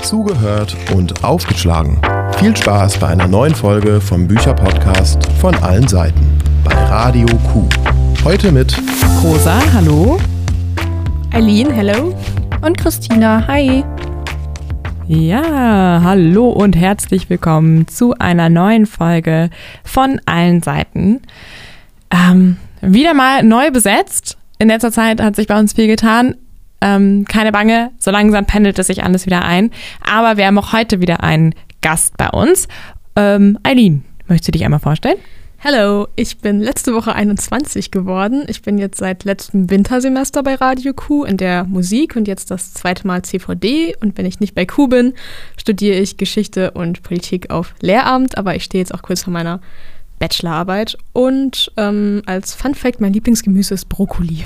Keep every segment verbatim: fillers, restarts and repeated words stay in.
zugehört und aufgeschlagen. Viel Spaß bei einer neuen Folge vom Bücherpodcast von allen Seiten bei Radio Q. Heute mit Rosa, hallo. Eileen, hello. Und Christina, hi. Ja, hallo und herzlich willkommen zu einer neuen Folge von allen Seiten. Ähm, wieder mal neu besetzt. In letzter Zeit hat sich bei uns viel getan. Ähm, keine Bange, so langsam pendelt es sich alles wieder ein. Aber wir haben auch heute wieder einen Gast bei uns. Ähm, Eileen, möchtest du dich einmal vorstellen? Hallo, ich bin letzte Woche einundzwanzig geworden. Ich bin jetzt seit letztem Wintersemester bei Radio Q in der Musik und jetzt das zweite Mal C V D. Und wenn ich nicht bei Q bin, studiere ich Geschichte und Politik auf Lehramt. Aber ich stehe jetzt auch kurz vor meiner Bachelorarbeit. Und ähm, als Fun Fact, mein Lieblingsgemüse ist Brokkoli.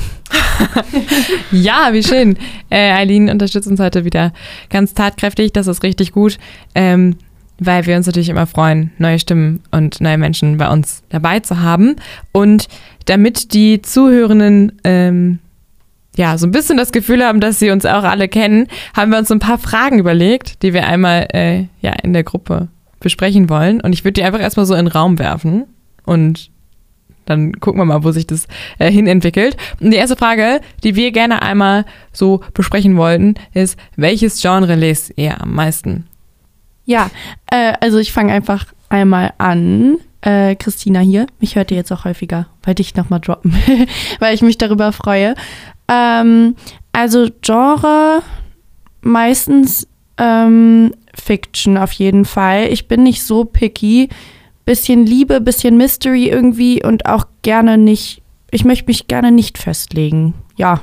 Ja, wie schön. Äh, Eileen unterstützt uns heute wieder ganz tatkräftig. Das ist richtig gut. Ähm, weil wir uns natürlich immer freuen, neue Stimmen und neue Menschen bei uns dabei zu haben. Und damit die Zuhörenden ähm, ja so ein bisschen das Gefühl haben, dass sie uns auch alle kennen, haben wir uns so ein paar Fragen überlegt, die wir einmal äh, ja, in der Gruppe besprechen wollen. Und ich würde die einfach erstmal so in den Raum werfen und dann gucken wir mal, wo sich das äh, hin entwickelt. Und die erste Frage, die wir gerne einmal so besprechen wollten, ist, welches Genre lest ihr am meisten? Ja, äh, also ich fange einfach einmal an. Äh, Christina hier, mich hört ihr jetzt auch häufiger, wollte ich nochmal droppen, weil ich mich darüber freue. Ähm, also Genre meistens ähm, Fiction auf jeden Fall. Ich bin nicht so picky. Bisschen Liebe, bisschen Mystery irgendwie und auch gerne nicht, ich möchte mich gerne nicht festlegen. Ja.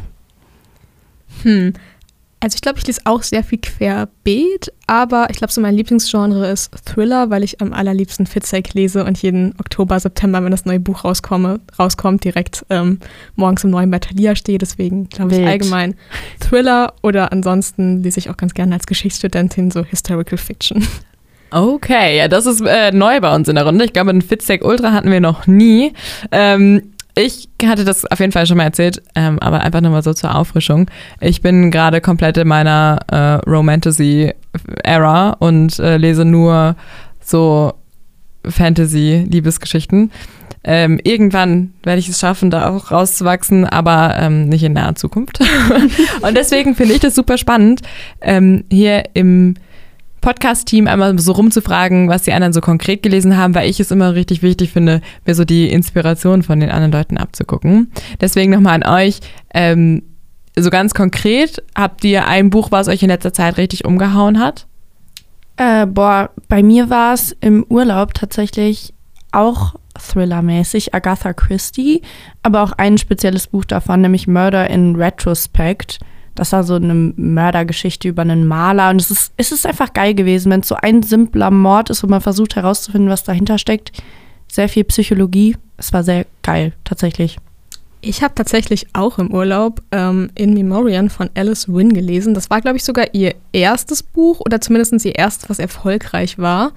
Hm. Also ich glaube, ich lese auch sehr viel querbeet, aber ich glaube, so mein Lieblingsgenre ist Thriller, weil ich am allerliebsten Fitzek lese und jeden Oktober, September, wenn das neue Buch rauskomme, rauskommt, direkt ähm, morgens um neun bei Thalia stehe. Deswegen glaube ich allgemein Thriller oder ansonsten lese ich auch ganz gerne als Geschichtsstudentin so Historical Fiction. Okay, ja, das ist äh, neu bei uns in der Runde. Ich glaube, einen Fitzek Ultra hatten wir noch nie. Ähm, Ich hatte das auf jeden Fall schon mal erzählt, ähm, aber einfach nochmal so zur Auffrischung. Ich bin gerade komplett in meiner äh, Romantasy-Era und äh, lese nur so Fantasy-Liebesgeschichten. Ähm, irgendwann werde ich es schaffen, da auch rauszuwachsen, aber ähm, nicht in naher Zukunft. Und deswegen finde ich das super spannend, ähm, hier im Podcast-Team einmal so rumzufragen, was die anderen so konkret gelesen haben, weil ich es immer richtig wichtig finde, mir so die Inspiration von den anderen Leuten abzugucken. Deswegen nochmal an euch, ähm, so ganz konkret, habt ihr ein Buch, was euch in letzter Zeit richtig umgehauen hat? Äh, boah, bei mir war es im Urlaub tatsächlich auch thrillermäßig, Agatha Christie, aber auch ein spezielles Buch davon, nämlich Murder in Retrospect. Das war so eine Mördergeschichte über einen Maler und es ist, es ist einfach geil gewesen, wenn es so ein simpler Mord ist, wo man versucht herauszufinden, was dahinter steckt. Sehr viel Psychologie. Es war sehr geil, tatsächlich. Ich habe tatsächlich auch im Urlaub ähm, In Memoriam von Alice Wynne gelesen. Das war, glaube ich, sogar ihr erstes Buch oder zumindest ihr erstes, was erfolgreich war.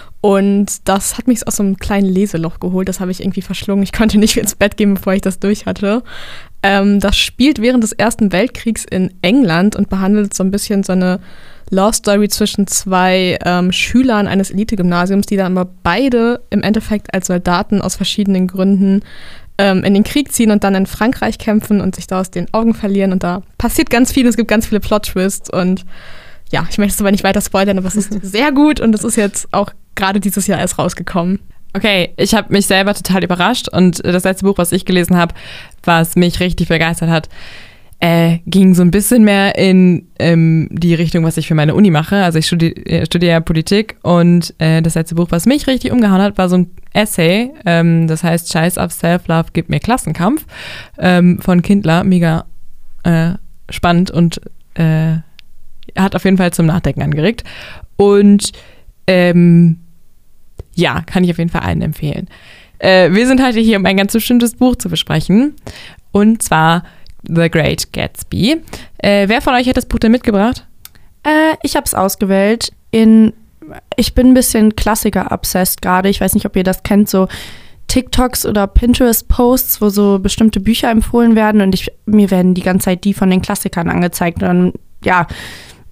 Und das hat mich aus so einem kleinen Leseloch geholt. Das habe ich irgendwie verschlungen. Ich konnte nicht ins Bett gehen, bevor ich das durch hatte. Ähm, das spielt während des Ersten Weltkriegs in England und behandelt so ein bisschen so eine Love Story zwischen zwei ähm, Schülern eines Elite-Gymnasiums, die dann aber beide im Endeffekt als Soldaten aus verschiedenen Gründen ähm, in den Krieg ziehen und dann in Frankreich kämpfen und sich da aus den Augen verlieren. Und da passiert ganz viel, es gibt ganz viele Plot-Twists und ja, ich möchte es aber nicht weiter spoilern, aber es ist sehr gut und es ist jetzt auch gerade dieses Jahr erst rausgekommen. Okay, ich habe mich selber total überrascht und das letzte Buch, was ich gelesen habe, was mich richtig begeistert hat, äh, ging so ein bisschen mehr in ähm, die Richtung, was ich für meine Uni mache. Also ich studi- studiere ja Politik und äh, das letzte Buch, was mich richtig umgehauen hat, war so ein Essay, ähm, das heißt Scheiß auf Self-Love, gib mir Klassenkampf, ähm, von Kindler. Mega äh, spannend und äh, hat auf jeden Fall zum Nachdenken angeregt. Und ähm, ja, kann ich auf jeden Fall allen empfehlen. Äh, wir sind heute hier, um ein ganz bestimmtes Buch zu besprechen. Und zwar The Great Gatsby. Äh, wer von euch hat das Buch denn mitgebracht? Äh, ich habe es ausgewählt. In, ich bin ein bisschen Klassiker-obsessed gerade. Ich weiß nicht, ob ihr das kennt, so TikToks oder Pinterest-Posts, wo so bestimmte Bücher empfohlen werden. Und ich, mir werden die ganze Zeit die von den Klassikern angezeigt. Und ja,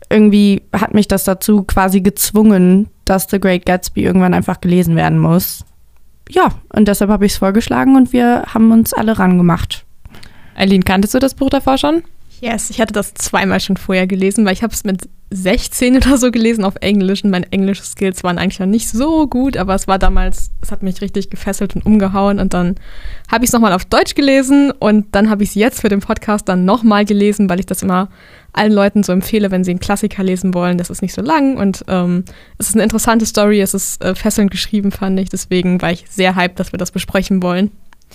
irgendwie hat mich das dazu quasi gezwungen, dass The Great Gatsby irgendwann einfach gelesen werden muss. Ja, und deshalb habe ich es vorgeschlagen und wir haben uns alle rangemacht. Eileen, kanntest du das Buch davor schon? Yes, ich hatte das zweimal schon vorher gelesen, weil ich habe es mit sechzehn oder so gelesen auf Englisch und meine englischen Skills waren eigentlich noch nicht so gut, aber es war damals, es hat mich richtig gefesselt und umgehauen und dann habe ich es nochmal auf Deutsch gelesen und dann habe ich es jetzt für den Podcast dann nochmal gelesen, weil ich das immer allen Leuten so empfehle, wenn sie einen Klassiker lesen wollen. Das ist nicht so lang und ähm, es ist eine interessante Story, es ist äh, fesselnd geschrieben, fand ich, deswegen war ich sehr hyped, dass wir das besprechen wollen.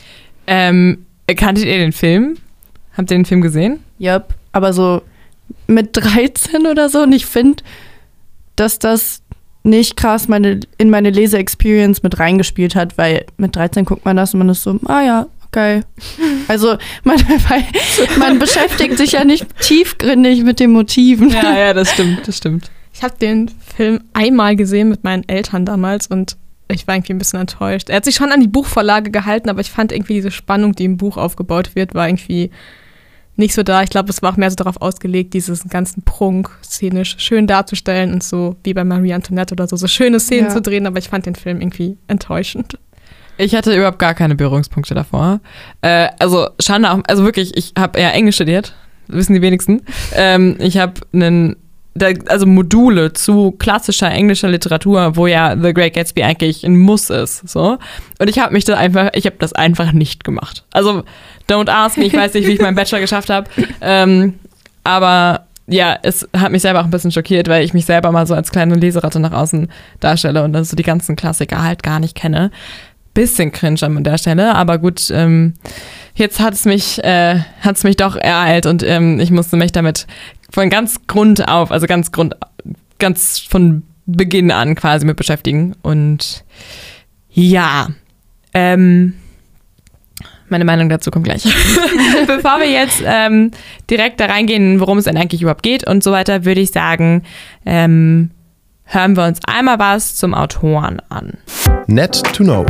Ähm, kanntet ihr den Film? Habt ihr den Film gesehen? Yep, aber so mit dreizehn oder so und ich finde, dass das nicht krass meine, in meine Lese-Experience mit reingespielt hat, weil mit dreizehn guckt man das und man ist so, ah ja, okay. Also man, man beschäftigt sich ja nicht tiefgründig mit den Motiven. Ja, ja, das stimmt, das stimmt. Ich habe den Film einmal gesehen mit meinen Eltern damals und ich war irgendwie ein bisschen enttäuscht. Er hat sich schon an die Buchvorlage gehalten, aber ich fand irgendwie diese Spannung, die im Buch aufgebaut wird, war irgendwie nicht so da. Ich glaube, es war auch mehr so darauf ausgelegt, diesen ganzen Prunk szenisch schön darzustellen und so wie bei Marie Antoinette oder so, so schöne Szenen ja. zu drehen, aber ich fand den Film irgendwie enttäuschend. Ich hatte überhaupt gar keine Berührungspunkte davor. Äh, also Schande auch, also wirklich, ich habe eher Englisch studiert, wissen die wenigsten. Ähm, ich habe einen also Module zu klassischer englischer Literatur, wo ja The Great Gatsby eigentlich ein Muss ist, so. Und ich habe mich da einfach, ich habe das einfach nicht gemacht. Also don't ask me, ich weiß nicht, wie ich meinen Bachelor geschafft habe. Ähm, aber ja, es hat mich selber auch ein bisschen schockiert, weil ich mich selber mal so als kleine Leseratte nach außen darstelle und dann so die ganzen Klassiker halt gar nicht kenne. Bisschen cringe an der Stelle, aber gut, ähm, jetzt hat es mich, äh, hat's mich doch ereilt und ähm, ich musste mich damit von ganz Grund auf, also ganz Grund, ganz von Beginn an quasi mit beschäftigen. Und ja, ähm, meine Meinung dazu kommt gleich. Bevor wir jetzt ähm, direkt da reingehen, worum es denn eigentlich überhaupt geht und so weiter, würde ich sagen, ähm, hören wir uns einmal was zum Autoren an. Net to know.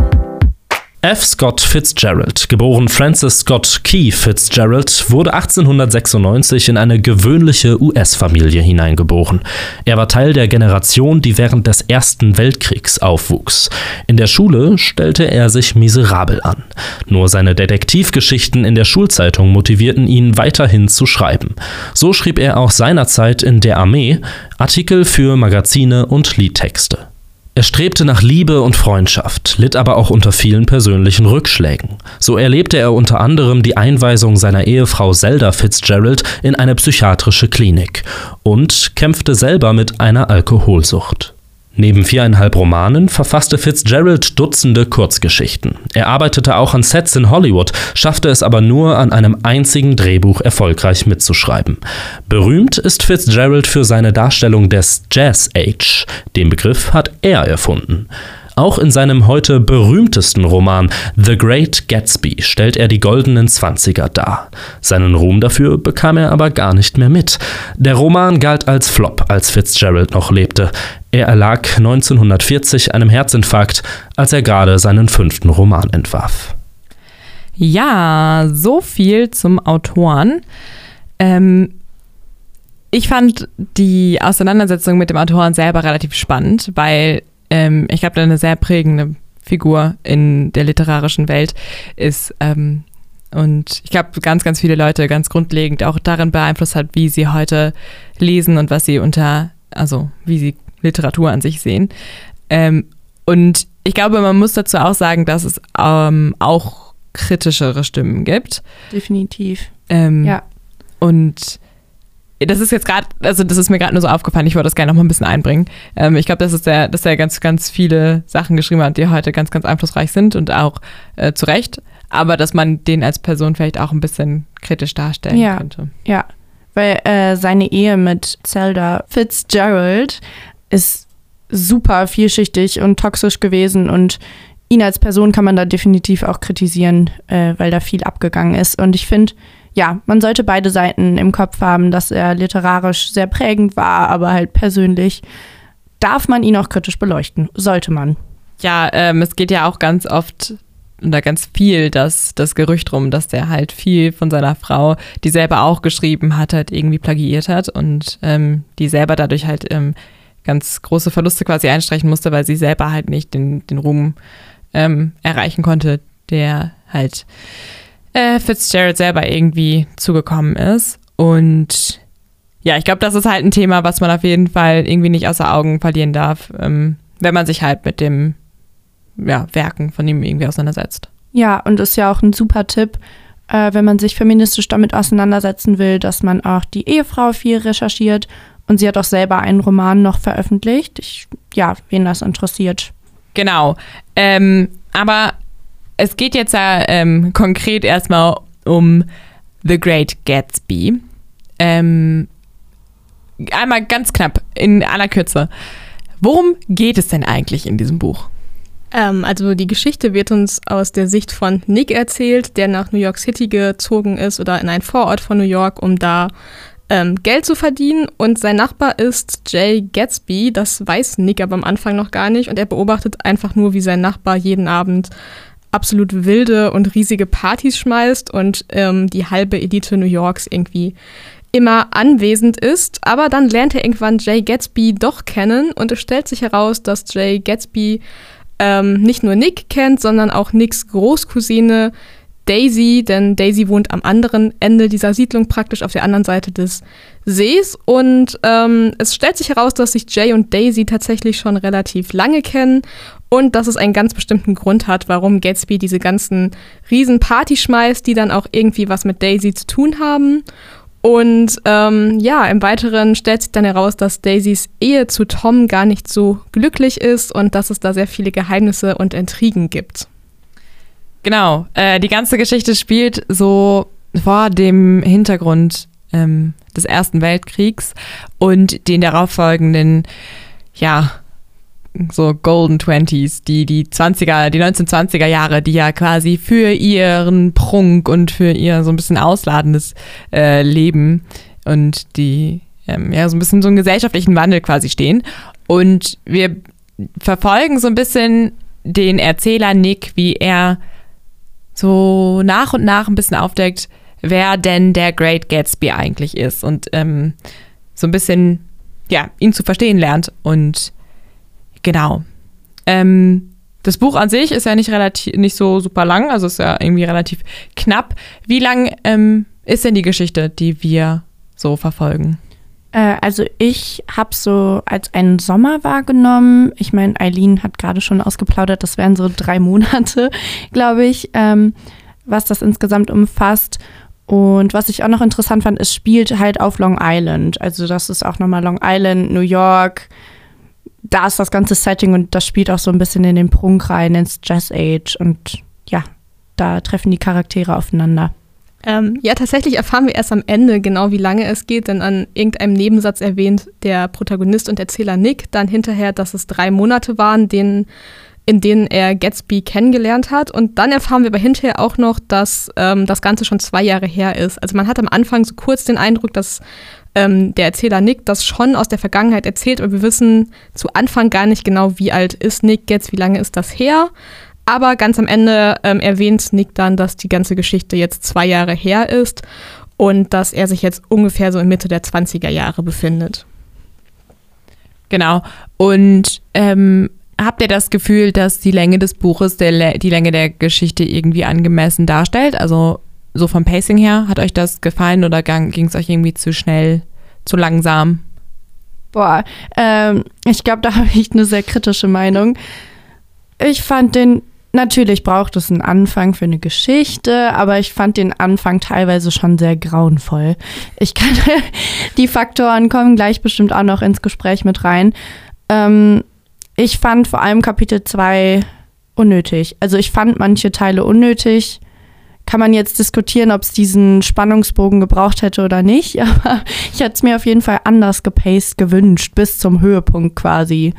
F. Scott Fitzgerald, geboren Francis Scott Key Fitzgerald, wurde achtzehnhundertsechsundneunzig in eine gewöhnliche U S-Familie hineingeboren. Er war Teil der Generation, die während des Ersten Weltkriegs aufwuchs. In der Schule stellte er sich miserabel an. Nur seine Detektivgeschichten in der Schulzeitung motivierten ihn, weiterhin zu schreiben. So schrieb er auch seinerzeit in der Armee Artikel für Magazine und Liedtexte. Er strebte nach Liebe und Freundschaft, litt aber auch unter vielen persönlichen Rückschlägen. So erlebte er unter anderem die Einweisung seiner Ehefrau Zelda Fitzgerald in eine psychiatrische Klinik und kämpfte selber mit einer Alkoholsucht. Neben viereinhalb Romanen verfasste Fitzgerald Dutzende Kurzgeschichten. Er arbeitete auch an Sets in Hollywood, schaffte es aber nur, an einem einzigen Drehbuch erfolgreich mitzuschreiben. Berühmt ist Fitzgerald für seine Darstellung des Jazz Age. Den Begriff hat er erfunden. Auch in seinem heute berühmtesten Roman The Great Gatsby stellt er die goldenen Zwanziger dar. Seinen Ruhm dafür bekam er aber gar nicht mehr mit. Der Roman galt als Flop, als Fitzgerald noch lebte. Er erlag neunzehnhundertvierzig einem Herzinfarkt, als er gerade seinen fünften Roman entwarf. Ja, so viel zum Autoren. Ähm, ich fand die Auseinandersetzung mit dem Autoren selber relativ spannend, weil ähm, ich glaube, eine sehr prägende Figur in der literarischen Welt ist ähm, und ich glaube, ganz, ganz viele Leute ganz grundlegend auch darin beeinflusst hat, wie sie heute lesen und was sie unter, also wie sie Literatur an sich sehen. Ähm, und ich glaube, man muss dazu auch sagen, dass es ähm, auch kritischere Stimmen gibt. Definitiv. Ähm, ja. Und das ist jetzt gerade, also das ist mir gerade nur so aufgefallen, ich wollte das gerne noch mal ein bisschen einbringen. Ähm, ich glaube, das ist der, dass er ganz, ganz viele Sachen geschrieben hat, die heute ganz, ganz einflussreich sind und auch äh, zu Recht, aber dass man den als Person vielleicht auch ein bisschen kritisch darstellen ja. könnte. Ja, weil äh, seine Ehe mit Zelda Fitzgerald ist super vielschichtig und toxisch gewesen und ihn als Person kann man da definitiv auch kritisieren, äh, weil da viel abgegangen ist. Und ich finde, ja, man sollte beide Seiten im Kopf haben, dass er literarisch sehr prägend war, aber halt persönlich darf man ihn auch kritisch beleuchten. Sollte man. Ja, ähm, es geht ja auch ganz oft und da ganz viel das, das Gerücht rum, dass der halt viel von seiner Frau, die selber auch geschrieben hat, halt irgendwie plagiiert hat und ähm, die selber dadurch halt ähm, ganz große Verluste quasi einstreichen musste, weil sie selber halt nicht den, den Ruhm ähm, erreichen konnte, der halt äh, Fitzgerald selber irgendwie zugekommen ist. Und ja, ich glaube, das ist halt ein Thema, was man auf jeden Fall irgendwie nicht außer Augen verlieren darf, ähm, wenn man sich halt mit dem ja, Werken von ihm irgendwie auseinandersetzt. Ja, und ist ja auch ein super Tipp, äh, wenn man sich feministisch damit auseinandersetzen will, dass man auch die Ehefrau viel recherchiert und sie hat auch selber einen Roman noch veröffentlicht. Ich, ja, wen das interessiert. Genau, ähm, aber es geht jetzt ja ähm, konkret erstmal um The Great Gatsby. Ähm, einmal ganz knapp, in aller Kürze. Worum geht es denn eigentlich in diesem Buch? Ähm, also die Geschichte wird uns aus der Sicht von Nick erzählt, der nach New York City gezogen ist oder in einen Vorort von New York, um da ähm, Geld zu verdienen. Und sein Nachbar ist Jay Gatsby, das weiß Nick aber am Anfang noch gar nicht. Und er beobachtet einfach nur, wie sein Nachbar jeden Abend absolut wilde und riesige Partys schmeißt und ähm, die halbe Elite New Yorks irgendwie immer anwesend ist. Aber dann lernt er irgendwann Jay Gatsby doch kennen und es stellt sich heraus, dass Jay Gatsby ähm, nicht nur Nick kennt, sondern auch Nicks Großcousine Daisy, denn Daisy wohnt am anderen Ende dieser Siedlung, praktisch auf der anderen Seite des Sees. Und ähm, es stellt sich heraus, dass sich Jay und Daisy tatsächlich schon relativ lange kennen und dass es einen ganz bestimmten Grund hat, warum Gatsby diese ganzen riesen Partys schmeißt, die dann auch irgendwie was mit Daisy zu tun haben. Und ähm, ja, im Weiteren stellt sich dann heraus, dass Daisys Ehe zu Tom gar nicht so glücklich ist und dass es da sehr viele Geheimnisse und Intrigen gibt. Genau, äh, die ganze Geschichte spielt so vor dem Hintergrund ähm, des Ersten Weltkriegs und den darauffolgenden, ja, so Golden Twenties, die, die zwanziger, die neunzehnhundertzwanziger Jahre, die ja quasi für ihren Prunk und für ihr so ein bisschen ausladendes äh, Leben und die, ähm, ja, so ein bisschen so einen gesellschaftlichen Wandel quasi stehen. Und wir verfolgen so ein bisschen den Erzähler Nick, wie er so nach und nach ein bisschen aufdeckt, wer denn der Great Gatsby eigentlich ist und ähm, so ein bisschen, ja, ihn zu verstehen lernt. Und genau. Ähm, das Buch an sich ist ja nicht relativ, nicht so super lang, also ist ja irgendwie relativ knapp. Wie lang ähm, ist denn die Geschichte, die wir so verfolgen? Äh, also ich habe so als einen Sommer wahrgenommen. Ich meine, Eileen hat gerade schon ausgeplaudert, das wären so drei Monate, glaube ich, ähm, was das insgesamt umfasst. Und was ich auch noch interessant fand, es spielt halt auf Long Island. Also das ist auch nochmal Long Island, New York. Da ist das ganze Setting und das spielt auch so ein bisschen in den Prunk rein, ins Jazz Age. Und ja, da treffen die Charaktere aufeinander. Ähm, ja, tatsächlich erfahren wir erst am Ende genau, wie lange es geht, denn an irgendeinem Nebensatz erwähnt der Protagonist und Erzähler Nick dann hinterher, dass es drei Monate waren, denen, in denen er Gatsby kennengelernt hat. Und dann erfahren wir aber hinterher auch noch, dass ähm, das Ganze schon zwei Jahre her ist. Also man hat am Anfang so kurz den Eindruck, dass ähm, der Erzähler Nick das schon aus der Vergangenheit erzählt, und wir wissen zu Anfang gar nicht genau, wie alt ist Nick jetzt, wie lange ist das her. Aber ganz am Ende ähm, erwähnt Nick dann, dass die ganze Geschichte jetzt zwei Jahre her ist und dass er sich jetzt ungefähr so in Mitte der zwanziger Jahre befindet. Genau. Und ähm, habt ihr das Gefühl, dass die Länge des Buches der, die Länge der Geschichte irgendwie angemessen darstellt? Also so vom Pacing her, hat euch das gefallen oder ging es euch irgendwie zu schnell, zu langsam? Boah, ähm, ich glaube, da habe ich eine sehr kritische Meinung. Ich fand den, natürlich braucht es einen Anfang für eine Geschichte, aber ich fand den Anfang teilweise schon sehr grauenvoll. Ich kann, die Faktoren kommen gleich bestimmt auch noch ins Gespräch mit rein. Ähm, ich fand vor allem Kapitel zwei unnötig. Also ich fand manche Teile unnötig. Kann man jetzt diskutieren, ob es diesen Spannungsbogen gebraucht hätte oder nicht, aber ich hätte es mir auf jeden Fall anders gepaced gewünscht, bis zum Höhepunkt quasi.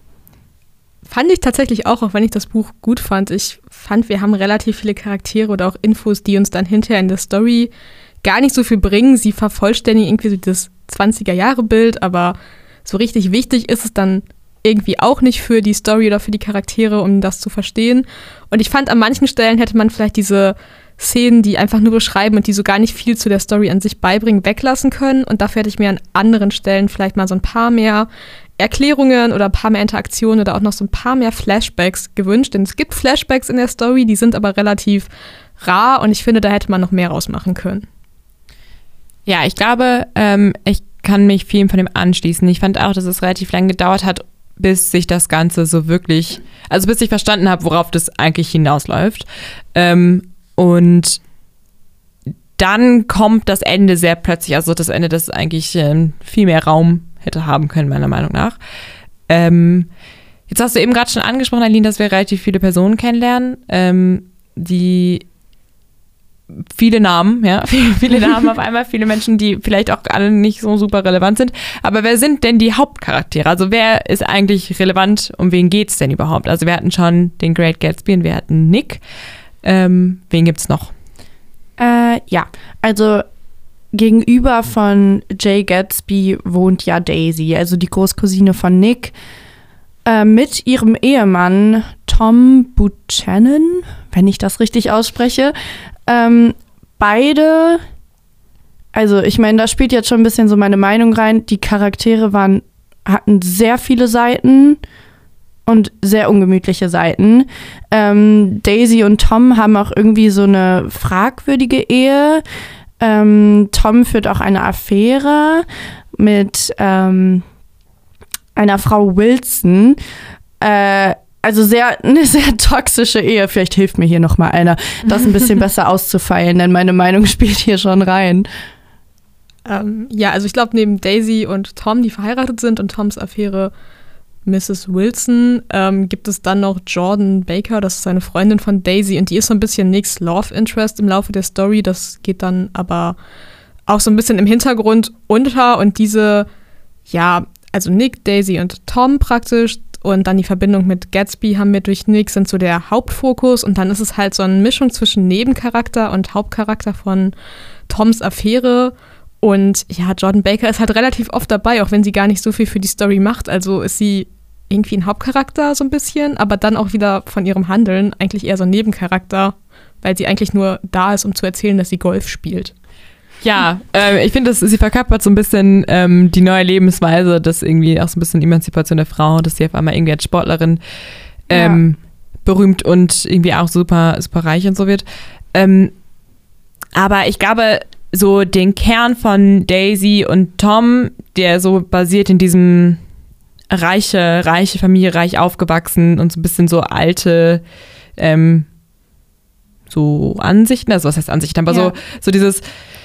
Fand ich tatsächlich auch, auch wenn ich das Buch gut fand. Ich fand, wir haben relativ viele Charaktere oder auch Infos, die uns dann hinterher in der Story gar nicht so viel bringen. Sie vervollständigen irgendwie so das zwanziger-Jahre-Bild, aber so richtig wichtig ist es dann irgendwie auch nicht für die Story oder für die Charaktere, um das zu verstehen. Und ich fand, an manchen Stellen hätte man vielleicht diese Szenen, die einfach nur beschreiben und die so gar nicht viel zu der Story an sich beibringen, weglassen können. Und dafür hätte ich mir an anderen Stellen vielleicht mal so ein paar mehr Erklärungen oder ein paar mehr Interaktionen oder auch noch so ein paar mehr Flashbacks gewünscht. Denn es gibt Flashbacks in der Story, die sind aber relativ rar und ich finde, da hätte man noch mehr rausmachen können. Ja, ich glaube, ähm, ich kann mich vielen von dem anschließen. Ich fand auch, dass es relativ lange gedauert hat, bis sich das Ganze so wirklich, also bis ich verstanden habe, worauf das eigentlich hinausläuft. Ähm, und dann kommt das Ende sehr plötzlich, also das Ende, das eigentlich ähm, viel mehr Raum hätte haben können, meiner Meinung nach. Ähm, jetzt hast du eben gerade schon angesprochen, Aline, dass wir relativ viele Personen kennenlernen, ähm, die viele Namen, ja, viele, viele Namen auf einmal, viele Menschen, die vielleicht auch alle nicht so super relevant sind. Aber wer sind denn die Hauptcharaktere? Also wer ist eigentlich relevant, um wen geht's denn überhaupt? Also wir hatten schon den Great Gatsby und wir hatten Nick. Ähm, wen gibt's noch? Äh, ja, also gegenüber von Jay Gatsby wohnt ja Daisy, also die Großcousine von Nick, äh, mit ihrem Ehemann Tom Buchanan, wenn ich das richtig ausspreche. Ähm, beide, also ich meine, da spielt jetzt schon ein bisschen so meine Meinung rein, die Charaktere waren, hatten sehr viele Seiten und sehr ungemütliche Seiten. Ähm, Daisy und Tom haben auch irgendwie so eine fragwürdige Ehe. Ähm, Tom führt auch eine Affäre mit ähm, einer Frau Wilson. Äh, Also sehr, eine sehr toxische Ehe. Vielleicht hilft mir hier noch mal einer, das ein bisschen besser auszufeilen, denn meine Meinung spielt hier schon rein. Ähm, ja, also ich glaube, neben Daisy und Tom, die verheiratet sind und Toms Affäre Misses Wilson, ähm, gibt es dann noch Jordan Baker, das ist eine Freundin von Daisy und die ist so ein bisschen Nicks Love Interest im Laufe der Story. Das geht dann aber auch so ein bisschen im Hintergrund unter und diese, ja, also Nick, Daisy und Tom praktisch, und dann die Verbindung mit Gatsby haben wir durch Nick, sind so der Hauptfokus. Und dann ist es halt so eine Mischung zwischen Nebencharakter und Hauptcharakter von Toms Affäre. Und ja, Jordan Baker ist halt relativ oft dabei, auch wenn sie gar nicht so viel für die Story macht. Also ist sie irgendwie ein Hauptcharakter so ein bisschen, aber dann auch wieder von ihrem Handeln eigentlich eher so ein Nebencharakter, weil sie eigentlich nur da ist, um zu erzählen, dass sie Golf spielt. Ja, äh, ich finde, sie verkörpert so ein bisschen ähm, die neue Lebensweise, das irgendwie auch so ein bisschen Emanzipation der Frau, dass sie auf einmal irgendwie als Sportlerin ähm, ja. berühmt und irgendwie auch super, super reich und so wird. Ähm, aber ich glaube, so den Kern von Daisy und Tom, der so basiert in diesem reiche, reiche Familie, reich aufgewachsen und so ein bisschen so alte ähm, so Ansichten, also was heißt Ansichten, aber ja. so, so dieses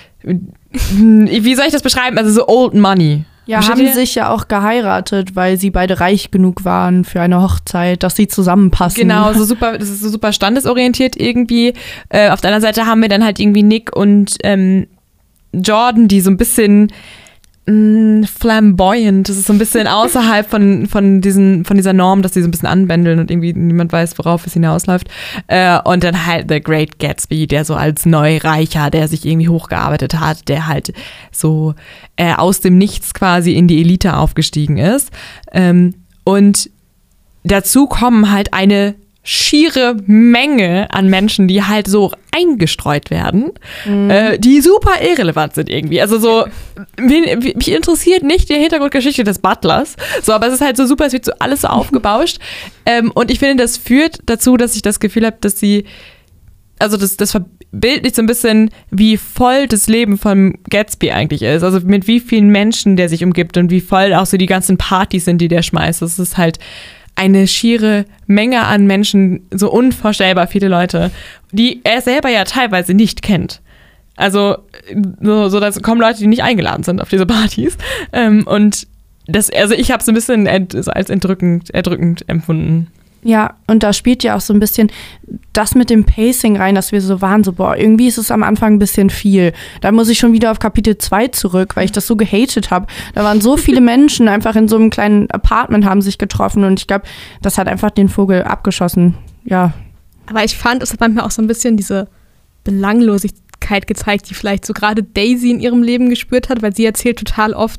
wie soll ich das beschreiben? Also so Old Money. Ja, Versteht haben ihr? sich ja auch geheiratet, weil sie beide reich genug waren für eine Hochzeit, dass sie zusammenpassen. Genau, so super, das ist so super standesorientiert irgendwie. Äh, auf der anderen Seite haben wir dann halt irgendwie Nick und ähm, Jordan, die so ein bisschen mh, flamboyant, das ist so ein bisschen außerhalb von, von, diesen, von dieser Norm, dass sie so ein bisschen anbändeln und irgendwie niemand weiß, worauf es hinausläuft. Äh, und dann halt The Great Gatsby, der so als Neureicher, der sich irgendwie hochgearbeitet hat, der halt so äh, aus dem Nichts quasi in die Elite aufgestiegen ist. Ähm, und dazu kommen halt eine schiere Menge an Menschen, die halt so eingestreut werden, mhm. äh, die super irrelevant sind irgendwie. Also so, mich, mich interessiert nicht die Hintergrundgeschichte des Butlers, so, aber es ist halt so super, es wird so alles so aufgebauscht. ähm, und ich finde, das führt dazu, dass ich das Gefühl habe, dass sie, also das, das verbildlicht so ein bisschen, wie voll das Leben von Gatsby eigentlich ist. Also mit wie vielen Menschen der sich umgibt und wie voll auch so die ganzen Partys sind, die der schmeißt. Das ist halt eine schiere Menge an Menschen, so unvorstellbar viele Leute, die er selber ja teilweise nicht kennt. Also so, so dass kommen Leute, die nicht eingeladen sind auf diese Partys. Ähm, und das, also ich habe es ein bisschen ent, so als erdrückend, erdrückend empfunden. Ja, und da spielt ja auch so ein bisschen das mit dem Pacing rein, dass wir so waren, so boah, irgendwie ist es am Anfang ein bisschen viel. Da muss ich schon wieder auf Kapitel zwei zurück, weil ich das so gehatet habe. Da waren so viele Menschen einfach in so einem kleinen Apartment, haben sich getroffen und ich glaube, das hat einfach den Vogel abgeschossen, ja. Aber ich fand, es hat manchmal auch so ein bisschen diese Belanglosigkeit gezeigt, die vielleicht so gerade Daisy in ihrem Leben gespürt hat, weil sie erzählt total oft,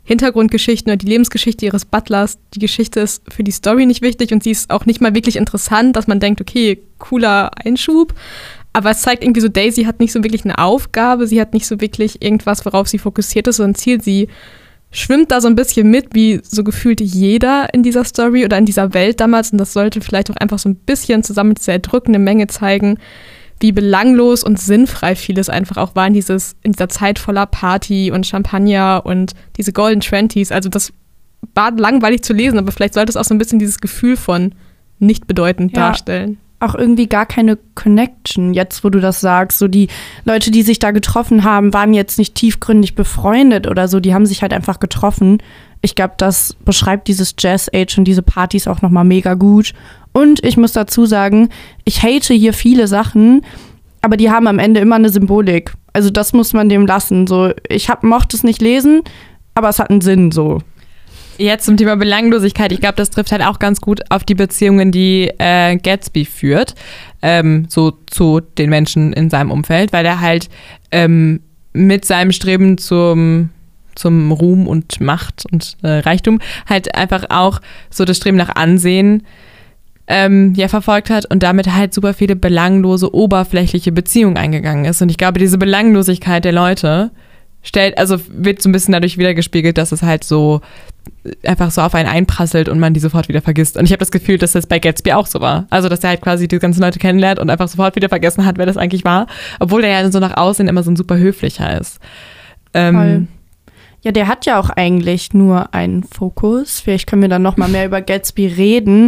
Hintergrundgeschichten oder die Lebensgeschichte ihres Butlers, die Geschichte ist für die Story nicht wichtig und sie ist auch nicht mal wirklich interessant, dass man denkt, okay, cooler Einschub. Aber es zeigt irgendwie so, Daisy hat nicht so wirklich eine Aufgabe, sie hat nicht so wirklich irgendwas, worauf sie fokussiert ist, sondern Ziel, sie schwimmt da so ein bisschen mit, wie so gefühlt jeder in dieser Story oder in dieser Welt damals. Und das sollte vielleicht auch einfach so ein bisschen zusammen mit dieser erdrückenden Menge zeigen, wie belanglos und sinnfrei vieles einfach auch war in, dieses, in dieser Zeit voller Party und Champagner und diese Golden Twenties. Also das war langweilig zu lesen, aber vielleicht sollte es auch so ein bisschen dieses Gefühl von nicht bedeutend ja. darstellen. Auch irgendwie gar keine Connection, jetzt wo du das sagst. So die Leute, die sich da getroffen haben, waren jetzt nicht tiefgründig befreundet oder so. Die haben sich halt einfach getroffen. Ich glaube, das beschreibt dieses Jazz-Age und diese Partys auch nochmal mega gut. Und ich muss dazu sagen, ich hate hier viele Sachen, aber die haben am Ende immer eine Symbolik. Also das muss man dem lassen. So, ich hab, mochte es nicht lesen, aber es hat einen Sinn so. Jetzt zum Thema Belanglosigkeit. Ich glaube, das trifft halt auch ganz gut auf die Beziehungen, die äh, Gatsby führt, ähm, so zu den Menschen in seinem Umfeld, weil er halt ähm, mit seinem Streben zum, zum Ruhm und Macht und äh, Reichtum halt einfach auch so das Streben nach Ansehen ähm, ja, verfolgt hat und damit halt super viele belanglose, oberflächliche Beziehungen eingegangen ist. Und ich glaube, diese Belanglosigkeit der Leute stellt, also wird so ein bisschen dadurch wiedergespiegelt, dass es halt so einfach so auf einen einprasselt und man die sofort wieder vergisst. Und ich habe das Gefühl, dass das bei Gatsby auch so war. Also, dass er halt quasi die ganzen Leute kennenlernt und einfach sofort wieder vergessen hat, wer das eigentlich war. Obwohl er ja so nach außen immer so ein super höflicher ist. Ähm, Voll. Ja, der hat ja auch eigentlich nur einen Fokus. Vielleicht können wir dann noch mal mehr über Gatsby reden.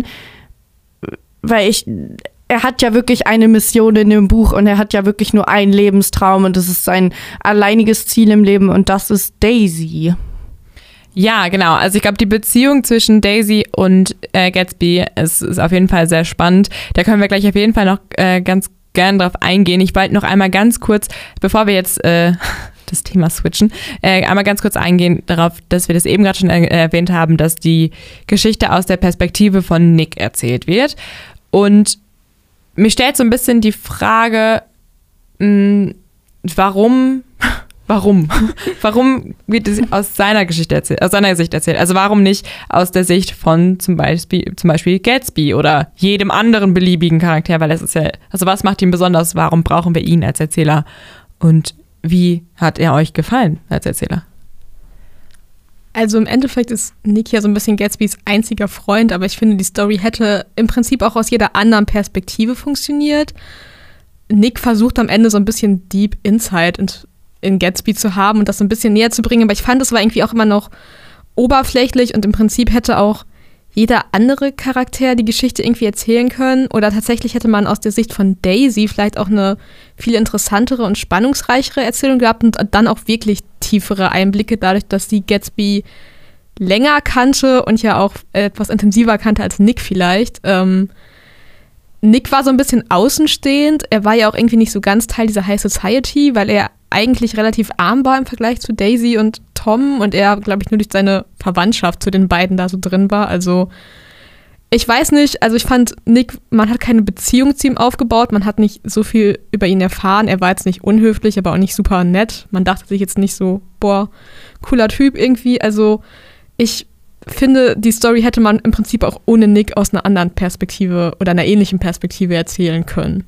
Weil ich, er hat ja wirklich eine Mission in dem Buch und er hat ja wirklich nur einen Lebenstraum und das ist sein alleiniges Ziel im Leben und das ist Daisy. Ja, genau. Also ich glaube, die Beziehung zwischen Daisy und äh, Gatsby ist, ist auf jeden Fall sehr spannend. Da können wir gleich auf jeden Fall noch äh, ganz gern drauf eingehen. Ich wollte noch einmal ganz kurz, bevor wir jetzt äh, das Thema switchen, äh, einmal ganz kurz eingehen darauf, dass wir das eben gerade schon äh, erwähnt haben, dass die Geschichte aus der Perspektive von Nick erzählt wird. Und mir stellt so ein bisschen die Frage, mh, warum... Warum? Warum wird es aus seiner Geschichte erzählt, aus seiner Sicht erzählt? Also warum nicht aus der Sicht von zum Beispiel, zum Beispiel Gatsby oder jedem anderen beliebigen Charakter? Weil es ist ja, also was macht ihn besonders? Warum brauchen wir ihn als Erzähler? Und wie hat er euch gefallen als Erzähler? Also im Endeffekt ist Nick ja so ein bisschen Gatsbys einziger Freund, aber ich finde, die Story hätte im Prinzip auch aus jeder anderen Perspektive funktioniert. Nick versucht am Ende so ein bisschen Deep Insight ins in Gatsby zu haben und das so ein bisschen näher zu bringen. Aber ich fand, es war irgendwie auch immer noch oberflächlich und im Prinzip hätte auch jeder andere Charakter die Geschichte irgendwie erzählen können. Oder tatsächlich hätte man aus der Sicht von Daisy vielleicht auch eine viel interessantere und spannungsreichere Erzählung gehabt und dann auch wirklich tiefere Einblicke, dadurch, dass sie Gatsby länger kannte und ja auch etwas intensiver kannte als Nick vielleicht. Ähm, Nick war so ein bisschen außenstehend. Er war ja auch irgendwie nicht so ganz Teil dieser High Society, weil er eigentlich relativ arm war im Vergleich zu Daisy und Tom und er, glaube ich, nur durch seine Verwandtschaft zu den beiden da so drin war. Also ich weiß nicht, also ich fand Nick, man hat keine Beziehung zu ihm aufgebaut, man hat nicht so viel über ihn erfahren. Er war jetzt nicht unhöflich, aber auch nicht super nett. Man dachte sich jetzt nicht so, boah, cooler Typ irgendwie. Also ich finde, die Story hätte man im Prinzip auch ohne Nick aus einer anderen Perspektive oder einer ähnlichen Perspektive erzählen können.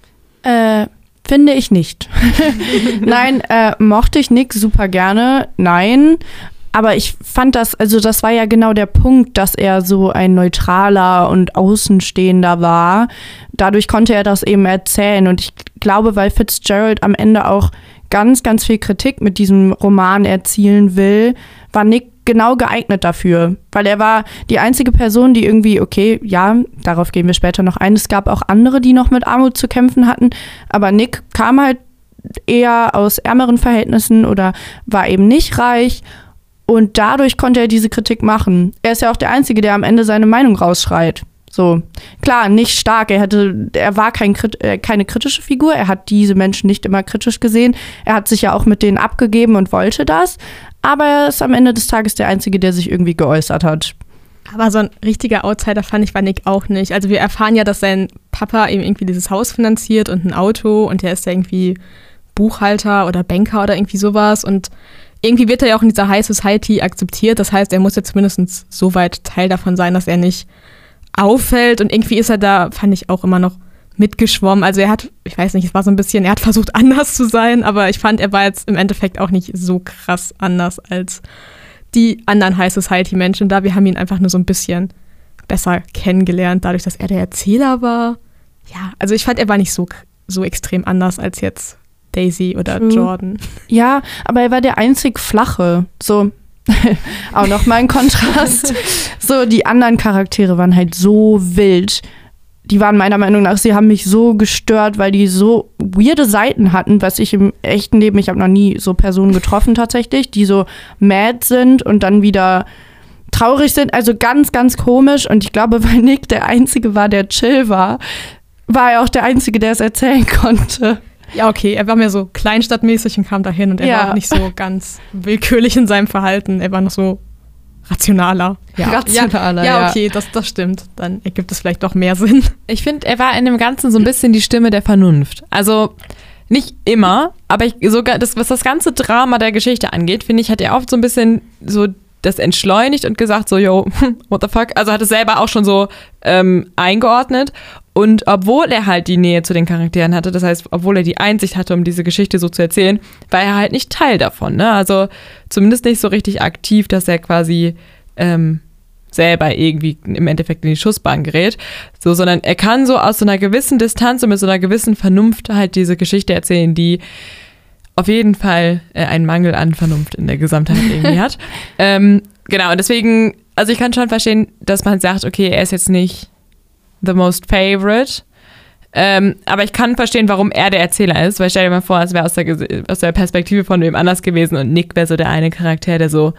Äh, finde ich nicht. Nein, äh, mochte ich Nick super gerne. Nein. Aber ich fand das, also das war ja genau der Punkt, dass er so ein neutraler und Außenstehender war. Dadurch konnte er das eben erzählen. Und ich glaube, weil Fitzgerald am Ende auch ganz, ganz viel Kritik mit diesem Roman erzielen will, war Nick genau geeignet dafür. Weil er war die einzige Person, die irgendwie, okay, ja, darauf gehen wir später noch ein. Es gab auch andere, die noch mit Armut zu kämpfen hatten. Aber Nick kam halt eher aus ärmeren Verhältnissen oder war eben nicht reich. Und dadurch konnte er diese Kritik machen. Er ist ja auch der Einzige, der am Ende seine Meinung rausschreit. So, klar, nicht stark. Er hatte, er war kein, äh, keine kritische Figur. Er hat diese Menschen nicht immer kritisch gesehen. Er hat sich ja auch mit denen abgegeben und wollte das. Aber er ist am Ende des Tages der Einzige, der sich irgendwie geäußert hat. Aber so ein richtiger Outsider fand ich, war Nick auch nicht. Also wir erfahren ja, dass sein Papa ihm irgendwie dieses Haus finanziert und ein Auto und der ist ja irgendwie Buchhalter oder Banker oder irgendwie sowas und irgendwie wird er ja auch in dieser High Society akzeptiert. Das heißt, er muss ja zumindest so weit Teil davon sein, dass er nicht auffällt. Und irgendwie ist er da, fand ich, auch immer noch mitgeschwommen. Also er hat, ich weiß nicht, es war so ein bisschen, er hat versucht anders zu sein, aber ich fand, er war jetzt im Endeffekt auch nicht so krass anders als die anderen High Society Menschen da. Wir haben ihn einfach nur so ein bisschen besser kennengelernt, dadurch, dass er der Erzähler war. Ja, also ich fand, er war nicht so, so extrem anders als jetzt Daisy oder True. Jordan. Ja, aber er war der einzig Flache. So, auch nochmal ein Kontrast. So, die anderen Charaktere waren halt so wild. Die waren meiner Meinung nach, sie haben mich so gestört, weil die so weirde Seiten hatten, was ich im echten Leben, ich habe noch nie so Personen getroffen tatsächlich, die so mad sind und dann wieder traurig sind. Also ganz, ganz komisch. Und ich glaube, weil Nick der Einzige war, der chill war, war er auch der Einzige, der es erzählen konnte. Ja, okay, er war mehr so kleinstadtmäßig und kam dahin und er Ja. war nicht so ganz willkürlich in seinem Verhalten. Er war noch so rationaler. Ja, Rationaler, ja. ja. Ja, okay, das, das stimmt. Dann ergibt es vielleicht doch mehr Sinn. Ich finde, er war in dem Ganzen so ein bisschen die Stimme der Vernunft. Also nicht immer, aber ich, sogar das, was das ganze Drama der Geschichte angeht, finde ich, hat er oft so ein bisschen so das entschleunigt und gesagt so, yo, what the fuck? Also hat es selber auch schon so ähm, eingeordnet. Und obwohl er halt die Nähe zu den Charakteren hatte, das heißt, obwohl er die Einsicht hatte, um diese Geschichte so zu erzählen, war er halt nicht Teil davon. Ne? Also zumindest nicht so richtig aktiv, dass er quasi ähm, selber irgendwie im Endeffekt in die Schussbahn gerät. So, sondern er kann so aus so einer gewissen Distanz und mit so einer gewissen Vernunft halt diese Geschichte erzählen, die auf jeden Fall äh, einen Mangel an Vernunft in der Gesamtheit irgendwie hat. Ähm, genau, und deswegen, also ich kann schon verstehen, dass man sagt, okay, er ist jetzt nicht the most favorite, ähm, aber ich kann verstehen, warum er der Erzähler ist, weil stell dir mal vor, es wäre aus der, aus der Perspektive von wem anders gewesen und Nick wäre so der eine Charakter, der so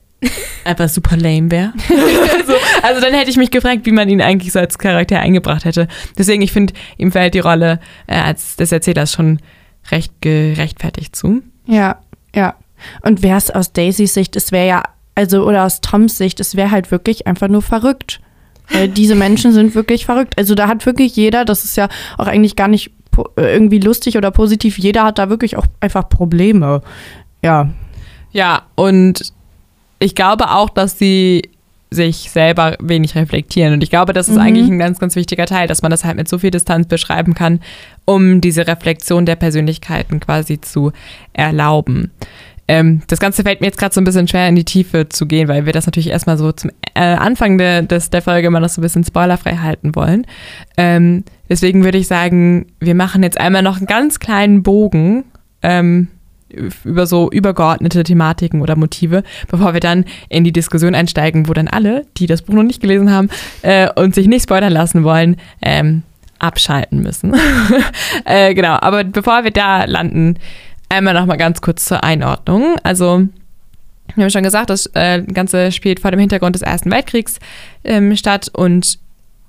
einfach super lame wäre. so, also dann hätte ich mich gefragt, wie man ihn eigentlich so als Charakter eingebracht hätte. Deswegen, ich finde, ihm fällt die Rolle äh, als des Erzählers schon recht gerechtfertigt zu. Ja, ja. Und wäre es aus Daisys Sicht, es wäre ja, also oder aus Toms Sicht, es wäre halt wirklich einfach nur verrückt. Weil diese Menschen sind wirklich verrückt. Also da hat wirklich jeder, das ist ja auch eigentlich gar nicht po- irgendwie lustig oder positiv, jeder hat da wirklich auch einfach Probleme. Ja. Ja, und ich glaube auch, dass sie sich selber wenig reflektieren. Und ich glaube, das ist Mhm. eigentlich ein ganz, ganz wichtiger Teil, dass man das halt mit so viel Distanz beschreiben kann, um diese Reflexion der Persönlichkeiten quasi zu erlauben. Ähm, das Ganze fällt mir jetzt gerade so ein bisschen schwer in die Tiefe zu gehen, weil wir das natürlich erstmal so zum äh, Anfang de, des, der Folge immer noch so ein bisschen spoilerfrei halten wollen. Ähm, deswegen würde ich sagen, wir machen jetzt einmal noch einen ganz kleinen Bogen ähm, über so übergeordnete Thematiken oder Motive, bevor wir dann in die Diskussion einsteigen, wo dann alle, die das Buch noch nicht gelesen haben äh, und sich nicht spoilern lassen wollen, ähm, abschalten müssen. äh, genau, aber bevor wir da landen, einmal noch mal ganz kurz zur Einordnung. Also, wir haben schon gesagt, das äh, Ganze spielt vor dem Hintergrund des Ersten Weltkriegs ähm, statt und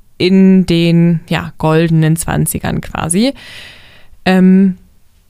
in den ja, goldenen Zwanzigern quasi. Ähm,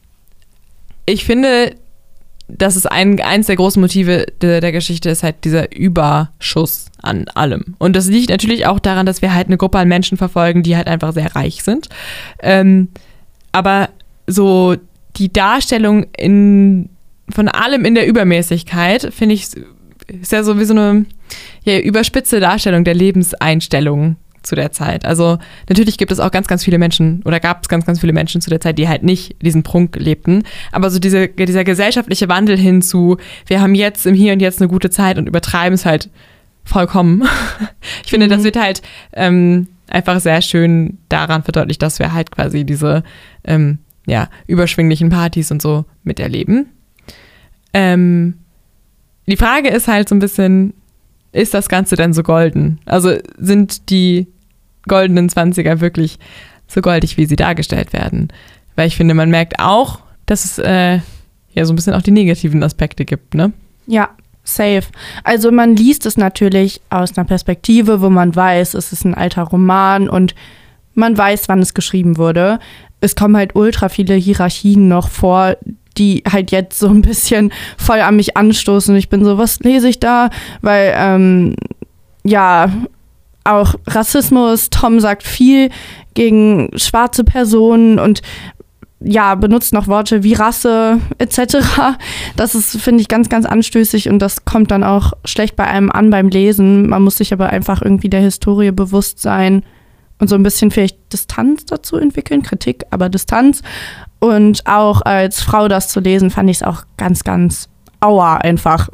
ich finde, das ist ein, eins der großen Motive de, der Geschichte, ist halt dieser Überschuss an allem. Und das liegt natürlich auch daran, dass wir halt eine Gruppe an Menschen verfolgen, die halt einfach sehr reich sind. Ähm, aber so die Darstellung in, von allem in der Übermäßigkeit, finde ich, ist ja so wie so eine ja, überspitzte Darstellung der Lebenseinstellung zu der Zeit. Also natürlich gibt es auch ganz, ganz viele Menschen oder gab es ganz, ganz viele Menschen zu der Zeit, die halt nicht diesen Prunk lebten. Aber so diese, dieser gesellschaftliche Wandel hin zu, wir haben jetzt im Hier und Jetzt eine gute Zeit und übertreiben es halt vollkommen. Ich finde, Mhm. das wird halt ähm, einfach sehr schön daran verdeutlicht, dass wir halt quasi diese ähm, ja, überschwinglichen Partys und so miterleben. Ähm, die Frage ist halt so ein bisschen, ist das Ganze denn so golden? Also sind die goldenen Zwanziger wirklich so goldig, wie sie dargestellt werden? Weil ich finde, man merkt auch, dass es äh, ja so ein bisschen auch die negativen Aspekte gibt, ne? Ja, safe. Also man liest es natürlich aus einer Perspektive, wo man weiß, es ist ein alter Roman und man weiß, wann es geschrieben wurde. Es kommen halt ultra viele Hierarchien noch vor, die halt jetzt so ein bisschen voll an mich anstoßen. Ich bin so, was lese ich da? Weil, ähm, ja, auch Rassismus, Tom sagt viel gegen schwarze Personen und ja, benutzt noch Worte wie Rasse et cetera. Das ist, finde ich, ganz, ganz anstößig und das kommt dann auch schlecht bei einem an beim Lesen. Man muss sich aber einfach irgendwie der Historie bewusst sein und so ein bisschen vielleicht Distanz dazu entwickeln. Kritik, aber Distanz. Und auch als Frau das zu lesen, fand ich es auch ganz, ganz aua einfach.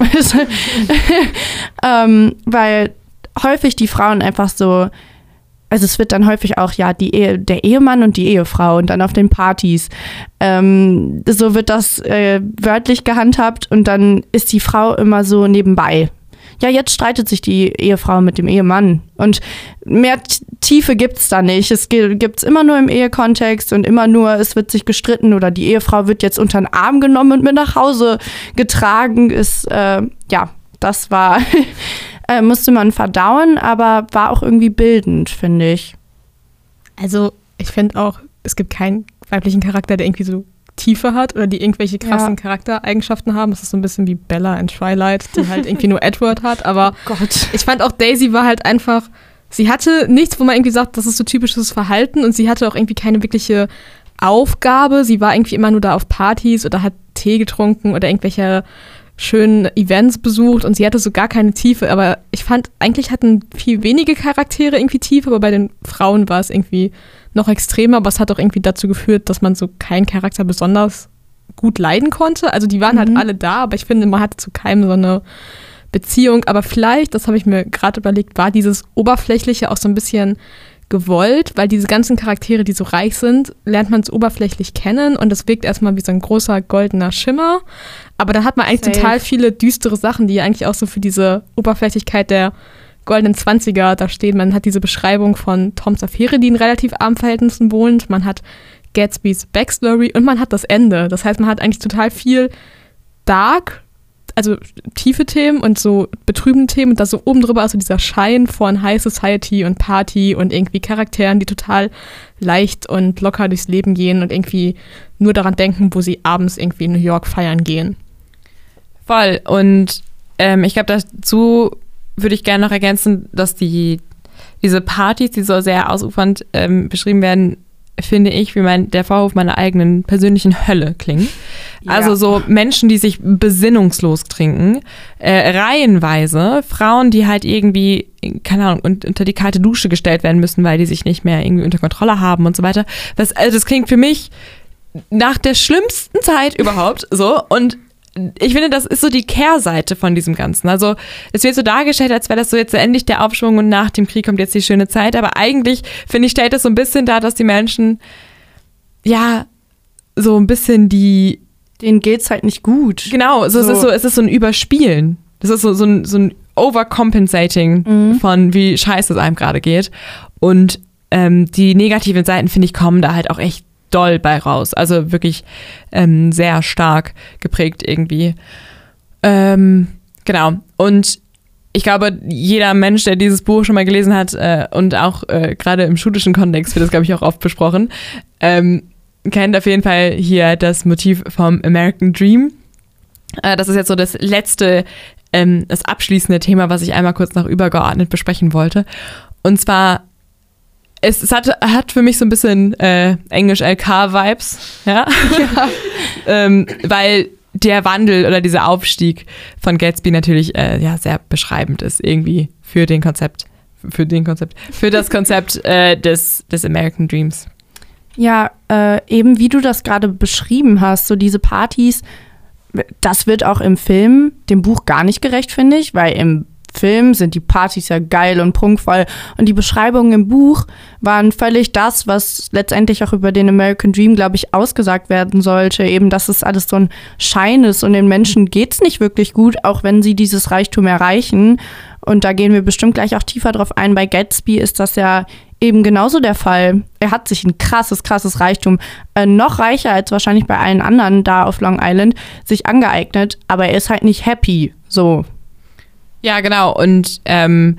ähm, weil häufig die Frauen einfach so, also es wird dann häufig auch, ja, die Ehe, der Ehemann und die Ehefrau und dann auf den Partys. Ähm, so wird das äh, wörtlich gehandhabt und dann ist die Frau immer so nebenbei. Ja, jetzt streitet sich die Ehefrau mit dem Ehemann und mehr T- Tiefe gibt's da nicht. Es g- gibt's immer nur im Ehekontext und immer nur, es wird sich gestritten oder die Ehefrau wird jetzt unter den Arm genommen und mit nach Hause getragen. Ist, äh, ja, das war, äh, musste man verdauen, aber war auch irgendwie bildend, finde ich. Also ich finde auch, es gibt keinen weiblichen Charakter, der irgendwie so Tiefe hat oder die irgendwelche krassen Ja. Charaktereigenschaften haben. Das ist so ein bisschen wie Bella in Twilight, die halt irgendwie nur Edward hat. Aber Oh Gott. ich fand auch, Daisy war halt einfach, sie hatte nichts, wo man irgendwie sagt, das ist so typisches Verhalten und sie hatte auch irgendwie keine wirkliche Aufgabe. Sie war irgendwie immer nur da auf Partys oder hat Tee getrunken oder irgendwelche schönen Events besucht und sie hatte so gar keine Tiefe. Aber ich fand, eigentlich hatten viel wenige Charaktere irgendwie Tiefe, aber bei den Frauen war es irgendwie noch extremer, aber es hat auch irgendwie dazu geführt, dass man so keinen Charakter besonders gut leiden konnte. Also die waren Mhm. halt alle da, aber ich finde, man hatte zu keinem so eine Beziehung. Aber vielleicht, das habe ich mir gerade überlegt, war dieses Oberflächliche auch so ein bisschen gewollt, weil diese ganzen Charaktere, die so reich sind, lernt man so oberflächlich kennen und es wirkt erstmal wie so ein großer goldener Schimmer. Aber da hat man eigentlich Safe. total viele düstere Sachen, die eigentlich auch so für diese Oberflächlichkeit der goldenen Zwanziger da stehen. Man hat diese Beschreibung von Toms Affäre, die in relativ armen Verhältnissen wohnt. Man hat Gatsbys Backstory und man hat das Ende. Das heißt, man hat eigentlich total viel dark, also tiefe Themen und so betrübende Themen und da so oben drüber also dieser Schein von High Society und Party und irgendwie Charakteren, die total leicht und locker durchs Leben gehen und irgendwie nur daran denken, wo sie abends irgendwie in New York feiern gehen. Voll. Und ähm, ich glaube, dazu würde ich gerne noch ergänzen, dass die diese Partys, die so sehr ausufernd ähm, beschrieben werden, finde ich, wie mein, der Vorwurf meiner eigenen persönlichen Hölle klingen. Ja. Also so Menschen, die sich besinnungslos trinken, äh, reihenweise, Frauen, die halt irgendwie, keine Ahnung, un- unter die kalte Dusche gestellt werden müssen, weil die sich nicht mehr irgendwie unter Kontrolle haben und so weiter. Das, also das klingt für mich nach der schlimmsten Zeit überhaupt so und ich finde, das ist so die Kehrseite von diesem Ganzen. Also es wird so dargestellt, als wäre das so jetzt so endlich der Aufschwung und nach dem Krieg kommt jetzt die schöne Zeit. Aber eigentlich, finde ich, stellt das so ein bisschen dar, dass die Menschen, ja, so ein bisschen die... Denen geht's halt nicht gut. Genau, so, So. Es ist so, es ist so ein Überspielen. Das ist so, so ein, so ein Overcompensating Mhm. von wie scheiße es einem gerade geht. Und ähm, die negativen Seiten, finde ich, kommen da halt auch echt doll bei raus. Also wirklich ähm, sehr stark geprägt irgendwie. Ähm, genau. Und ich glaube, jeder Mensch, der dieses Buch schon mal gelesen hat äh, und auch äh, gerade im schulischen Kontext wird das, glaube ich, auch oft besprochen, ähm, kennt auf jeden Fall hier das Motiv vom American Dream. Äh, das ist jetzt so das letzte, ähm, das abschließende Thema, was ich einmal kurz noch übergeordnet besprechen wollte. Und zwar Es, es hat, hat für mich so ein bisschen äh, Englisch-L K-Vibes, ja, Ja. ähm, weil der Wandel oder dieser Aufstieg von Gatsby natürlich äh, ja, sehr beschreibend ist irgendwie für den Konzept, für den Konzept, für das Konzept äh, des, des American Dreams. Ja, äh, eben wie du das gerade beschrieben hast, so diese Partys, das wird auch im Film dem Buch gar nicht gerecht, finde ich, weil im Film sind die Partys ja geil und prunkvoll und die Beschreibungen im Buch waren völlig das, was letztendlich auch über den American Dream, glaube ich, ausgesagt werden sollte, eben, dass es alles so ein Schein ist und den Menschen geht's nicht wirklich gut, auch wenn sie dieses Reichtum erreichen und da gehen wir bestimmt gleich auch tiefer drauf ein. Bei Gatsby ist das ja eben genauso der Fall. Er hat sich ein krasses, krasses Reichtum, äh, noch reicher als wahrscheinlich bei allen anderen da auf Long Island, sich angeeignet, aber er ist halt nicht happy, so. Ja, genau. Und ähm,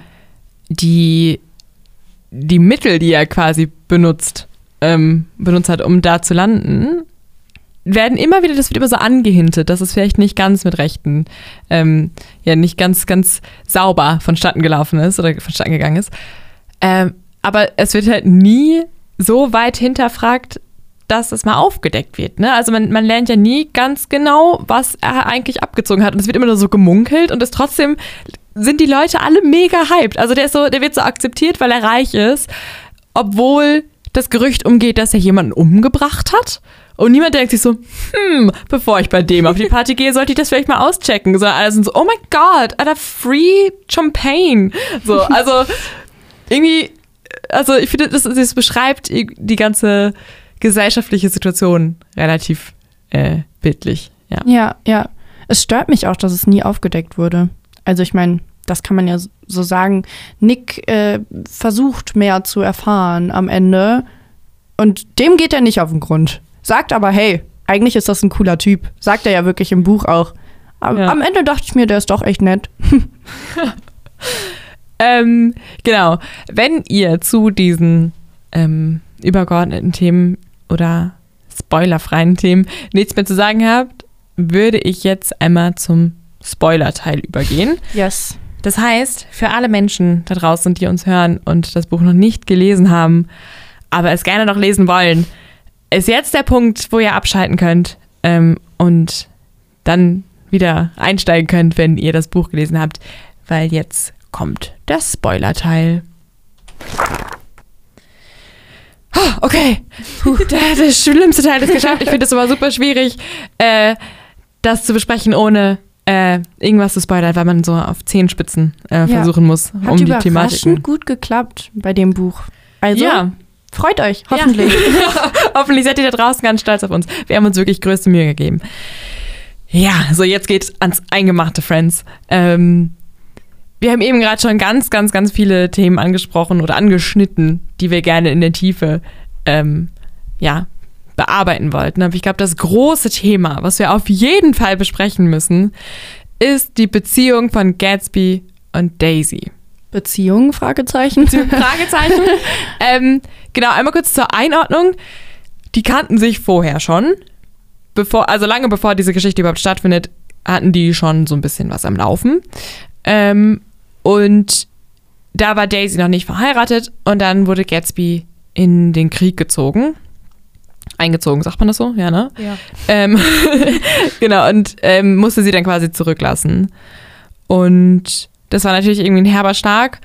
die, die Mittel, die er quasi benutzt, ähm, benutzt hat, um da zu landen, werden immer wieder, das wird immer so angehintet, dass es vielleicht nicht ganz mit Rechten, ähm, ja, nicht ganz, ganz sauber vonstatten gelaufen ist oder vonstatten gegangen ist. Ähm, aber es wird halt nie so weit hinterfragt, dass das mal aufgedeckt wird. Ne? Also man, man lernt ja nie ganz genau, was er eigentlich abgezogen hat. Und es wird immer nur so gemunkelt und es trotzdem sind die Leute alle mega hyped. Also der ist so, der wird so akzeptiert, weil er reich ist, obwohl das Gerücht umgeht, dass er jemanden umgebracht hat. Und niemand denkt sich so, hm, bevor ich bei dem auf die Party gehe, sollte ich das vielleicht mal auschecken. Sondern alle sind so, oh mein Gott, Alter, free Champagne. So, also irgendwie, also ich finde, das, das beschreibt die ganze gesellschaftliche Situation relativ äh, bildlich. Ja. ja, ja. Es stört mich auch, dass es nie aufgedeckt wurde. Also ich meine, das kann man ja so sagen. Nick äh, versucht mehr zu erfahren am Ende und dem geht er nicht auf den Grund. Sagt aber, hey, eigentlich ist das ein cooler Typ. Sagt er ja wirklich im Buch auch. Aber ja. Am Ende dachte ich mir, der ist doch echt nett. ähm, genau. Wenn ihr zu diesen ähm, übergeordneten Themen oder spoilerfreien Themen nichts mehr zu sagen habt, würde ich jetzt einmal zum Spoiler-Teil übergehen. Yes. Das heißt, für alle Menschen da draußen, die uns hören und das Buch noch nicht gelesen haben, aber es gerne noch lesen wollen, ist jetzt der Punkt, wo ihr abschalten könnt ähm, und dann wieder einsteigen könnt, wenn ihr das Buch gelesen habt, weil jetzt kommt der Spoiler-Teil. Oh, okay, Puh, der, der schlimmste Teil ist geschafft. Ich finde es aber super schwierig, äh, das zu besprechen, ohne äh, irgendwas zu spoilern, weil man so auf Zehenspitzen äh, ja. versuchen muss, Hat um die Thematiken. Hat überraschend gut geklappt bei dem Buch. Also, ja. Freut euch, hoffentlich. Ja. Hoffentlich seid ihr da draußen ganz stolz auf uns. Wir haben uns wirklich größte Mühe gegeben. Ja, so jetzt geht's ans Eingemachte, Friends. Ähm, wir haben eben gerade schon ganz, ganz, ganz viele Themen angesprochen oder angeschnitten, die wir gerne in der Tiefe ähm, ja, bearbeiten wollten. Aber ich glaube, das große Thema, was wir auf jeden Fall besprechen müssen, ist die Beziehung von Gatsby und Daisy. Beziehung, Fragezeichen. Fragezeichen. ähm, genau, einmal kurz zur Einordnung. Die kannten sich vorher schon. Bevor, also lange bevor diese Geschichte überhaupt stattfindet, hatten die schon so ein bisschen was am Laufen. Ähm, und da war Daisy noch nicht verheiratet und dann wurde Gatsby in den Krieg gezogen. Eingezogen, sagt man das so? Ja, ne? Ja. Ähm, genau, und ähm, musste sie dann quasi zurücklassen. Und das war natürlich irgendwie ein herber Schlag.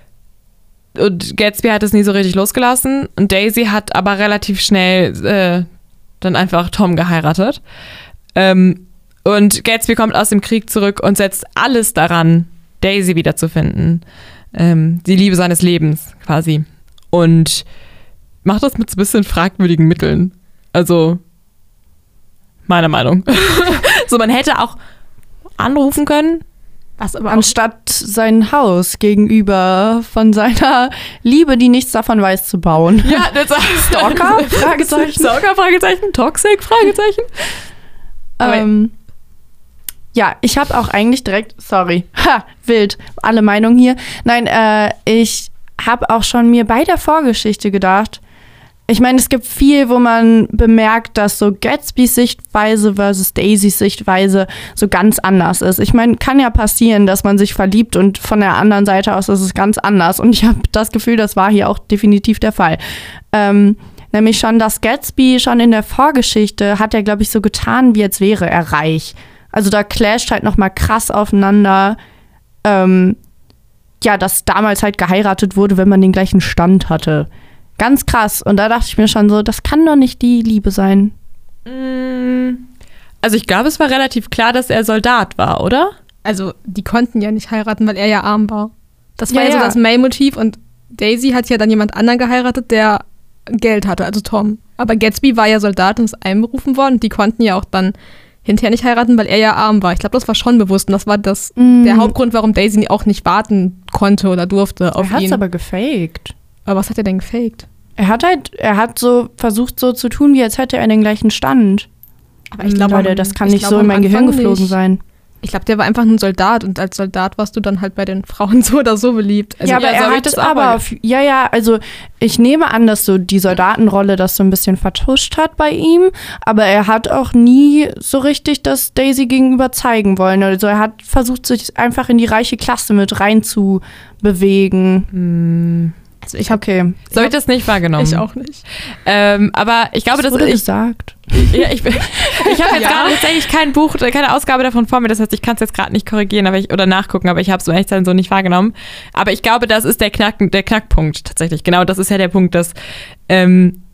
Und Gatsby hat es nie so richtig losgelassen. Und Daisy hat aber relativ schnell äh, dann einfach Tom geheiratet. Ähm, und Gatsby kommt aus dem Krieg zurück und setzt alles daran, Daisy wiederzufinden. Ähm, die Liebe seines Lebens quasi. Und macht das mit so ein bisschen fragwürdigen Mitteln. Also, meiner Meinung. So, man hätte auch anrufen können. Was aber anstatt sein Haus gegenüber von seiner Liebe, die nichts davon weiß, zu bauen. Ja, das Stalker? Fragezeichen. Stalker? Fragezeichen. Toxic? Fragezeichen. Ähm, ja, ich habe auch eigentlich direkt, sorry, ha, wild, alle Meinungen hier. Nein, äh, ich habe auch schon mir bei der Vorgeschichte gedacht, ich meine, es gibt viel, wo man bemerkt, dass so Gatsbys Sichtweise versus Daisys Sichtweise so ganz anders ist. Ich meine, kann ja passieren, dass man sich verliebt und von der anderen Seite aus ist es ganz anders. Und ich habe das Gefühl, das war hier auch definitiv der Fall. Ähm, nämlich schon, dass Gatsby schon in der Vorgeschichte hat er, glaube ich, so getan, wie als wäre er reich. Also da clasht halt nochmal krass aufeinander, ähm, ja, dass damals halt geheiratet wurde, wenn man den gleichen Stand hatte. Ganz krass. Und da dachte ich mir schon so, das kann doch nicht die Liebe sein. Also ich glaube, es war relativ klar, dass er Soldat war, oder? Also die konnten ja nicht heiraten, weil er ja arm war. Das war Ja, ja, so ja. das Main-Motiv. Und Daisy hat ja dann jemand anderen geheiratet, der Geld hatte, also Tom. Aber Gatsby war ja Soldat und ist einberufen worden. Und die konnten ja auch dann hinterher nicht heiraten, weil er ja arm war. Ich glaube, das war schon bewusst. Und das war das, Mm. der Hauptgrund, warum Daisy auch nicht warten konnte oder durfte auf Er hat es ihn. aber gefaked. Aber was hat er denn gefaked? Er hat halt, er hat so versucht so zu tun, wie als hätte er den gleichen Stand. Aber ich glaube, Leute, am- das kann ich nicht glaube, so in am mein Gehirn Anfang geflogen nicht. sein. Ich glaube, der war einfach ein Soldat und als Soldat warst du dann halt bei den Frauen so oder so beliebt. Also, ja, aber ja, so er hab ich hat das es auch aber, mal auf, ja, ja, also ich nehme an, dass so die Soldatenrolle das so ein bisschen vertuscht hat bei ihm, aber er hat auch nie so richtig das Daisy gegenüber zeigen wollen. Also er hat versucht, sich einfach in die reiche Klasse mit rein zu bewegen. Also ich habe Okay. So habe ich das nicht wahrgenommen. ich auch nicht. Ähm, aber ich glaube, Das dass wurde ich, gesagt. ja, ich, ich habe jetzt gerade tatsächlich kein Buch, keine Ausgabe davon vor mir, das heißt, ich kann es jetzt gerade nicht korrigieren aber ich, oder nachgucken, aber ich habe es so echt so nicht wahrgenommen. Aber ich glaube, das ist der, Knack, der Knackpunkt tatsächlich. Genau, das ist ja der Punkt, dass ähm,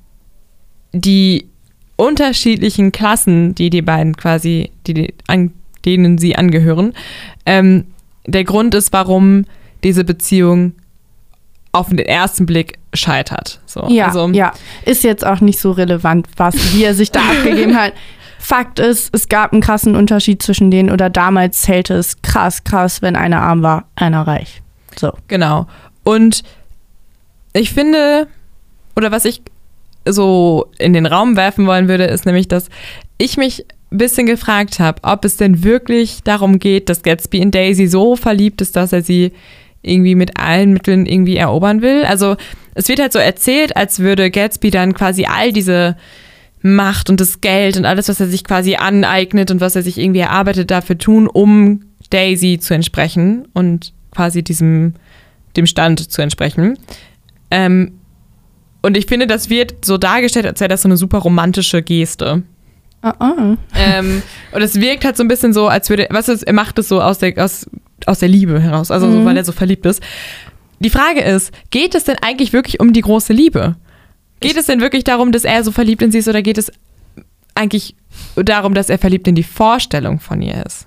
die unterschiedlichen Klassen, die die beiden quasi, die, die, an denen sie angehören, ähm, der Grund ist, warum diese Beziehung auf den ersten Blick scheitert. So, Ja, also, ja. Ist jetzt auch nicht so relevant, was, wie er sich da abgegeben hat. Fakt ist, es gab einen krassen Unterschied zwischen denen oder damals zählte es krass, krass, wenn einer arm war, einer reich. So. Genau. Und ich finde, oder was ich so in den Raum werfen wollen würde, ist nämlich, dass ich mich ein bisschen gefragt habe, ob es denn wirklich darum geht, dass Gatsby in Daisy so verliebt ist, dass er sie irgendwie mit allen Mitteln irgendwie erobern will. Also es wird halt so erzählt, als würde Gatsby dann quasi all diese Macht und das Geld und alles, was er sich quasi aneignet und was er sich irgendwie erarbeitet, dafür tun, um Daisy zu entsprechen und quasi diesem dem Stand zu entsprechen. Ähm, und ich finde, das wird so dargestellt, als wäre das so eine super romantische Geste. Uh -uh. Ähm, und es wirkt halt so ein bisschen so, als würde, was ist, er macht es so aus der, aus, aus der Liebe heraus, also so, Mhm. weil er so verliebt ist. Die Frage ist, geht es denn eigentlich wirklich um die große Liebe? Geht es denn wirklich darum, dass er so verliebt in sie ist, oder geht es eigentlich darum, dass er verliebt in die Vorstellung von ihr ist?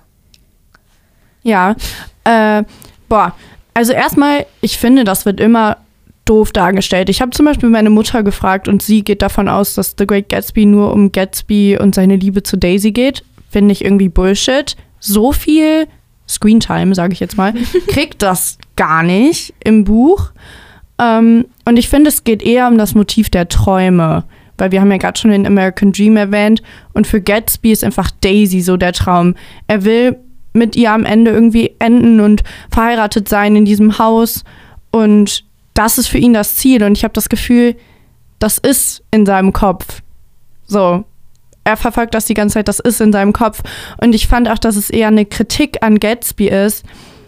Ja. Äh, boah. Also erstmal, ich finde, das wird immer doof dargestellt. Ich habe zum Beispiel meine Mutter gefragt und sie geht davon aus, dass The Great Gatsby nur um Gatsby und seine Liebe zu Daisy geht. Finde ich irgendwie Bullshit. So viel Screentime, sage ich jetzt mal, kriegt das gar nicht im Buch. Ähm, und ich finde, es geht eher um das Motiv der Träume. Weil wir haben ja gerade schon den American Dream erwähnt. Und für Gatsby ist einfach Daisy so der Traum. Er will mit ihr am Ende irgendwie enden und verheiratet sein in diesem Haus. Und das ist für ihn das Ziel. Und ich habe das Gefühl, das ist in seinem Kopf. So, er verfolgt das die ganze Zeit, das ist in seinem Kopf. Und ich fand auch, dass es eher eine Kritik an Gatsby ist.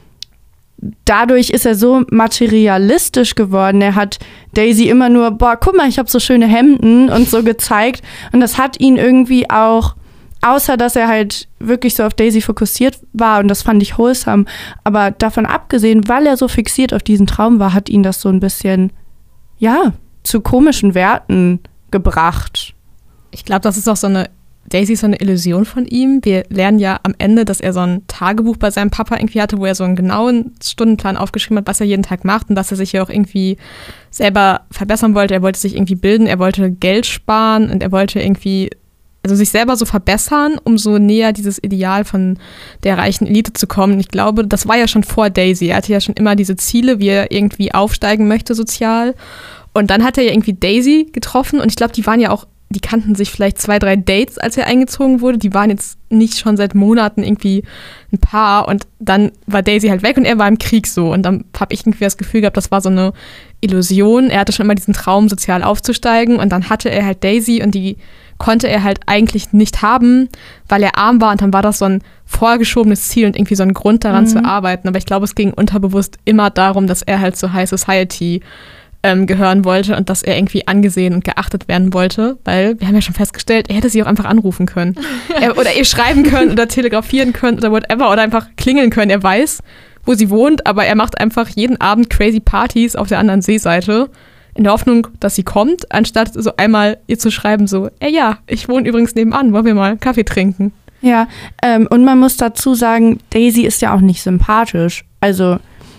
Dadurch ist er so materialistisch geworden. Er hat Daisy immer nur, boah, guck mal, ich habe so schöne Hemden und so gezeigt. Und das hat ihn irgendwie auch, außer dass er halt wirklich so auf Daisy fokussiert war, und das fand ich wholesome, aber davon abgesehen, weil er so fixiert auf diesen Traum war, hat ihn das so ein bisschen, ja, zu komischen Werten gebracht. Ich glaube, das ist auch so eine, Daisy ist so eine Illusion von ihm. Wir lernen ja am Ende, dass er so ein Tagebuch bei seinem Papa irgendwie hatte, wo er so einen genauen Stundenplan aufgeschrieben hat, was er jeden Tag macht, und dass er sich ja auch irgendwie selber verbessern wollte. Er wollte sich irgendwie bilden, er wollte Geld sparen und er wollte irgendwie, also sich selber so verbessern, um so näher dieses Ideal von der reichen Elite zu kommen. Ich glaube, das war ja schon vor Daisy. Er hatte ja schon immer diese Ziele, wie er irgendwie aufsteigen möchte sozial. Und dann hat er ja irgendwie Daisy getroffen, und ich glaube, die waren ja auch, die kannten sich vielleicht zwei, drei Dates, als er eingezogen wurde. Die waren jetzt nicht schon seit Monaten irgendwie ein Paar, und dann war Daisy halt weg und er war im Krieg so. Und dann habe ich irgendwie das Gefühl gehabt, das war so eine Illusion. Er hatte schon immer diesen Traum, sozial aufzusteigen, und dann hatte er halt Daisy, und die konnte er halt eigentlich nicht haben, weil er arm war, und dann war das so ein vorgeschobenes Ziel und irgendwie so ein Grund daran mhm. zu arbeiten. Aber ich glaube, es ging unterbewusst immer darum, dass er halt zur High Society ähm, gehören wollte und dass er irgendwie angesehen und geachtet werden wollte, weil wir haben ja schon festgestellt, er hätte sie auch einfach anrufen können. er, oder ihr schreiben können oder telegrafieren können oder whatever, oder einfach klingeln können. Er weiß, wo sie wohnt, aber er macht einfach jeden Abend crazy Partys auf der anderen Seeseite, in der Hoffnung, dass sie kommt, anstatt so einmal ihr zu schreiben, so, ey ja, ich wohne übrigens nebenan, wollen wir mal Kaffee trinken? Ja, ähm, und man muss dazu sagen, Daisy ist ja auch nicht sympathisch. Also,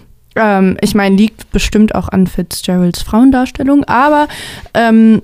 ähm, ich meine, liegt bestimmt auch an Fitzgeralds Frauendarstellung, aber ähm,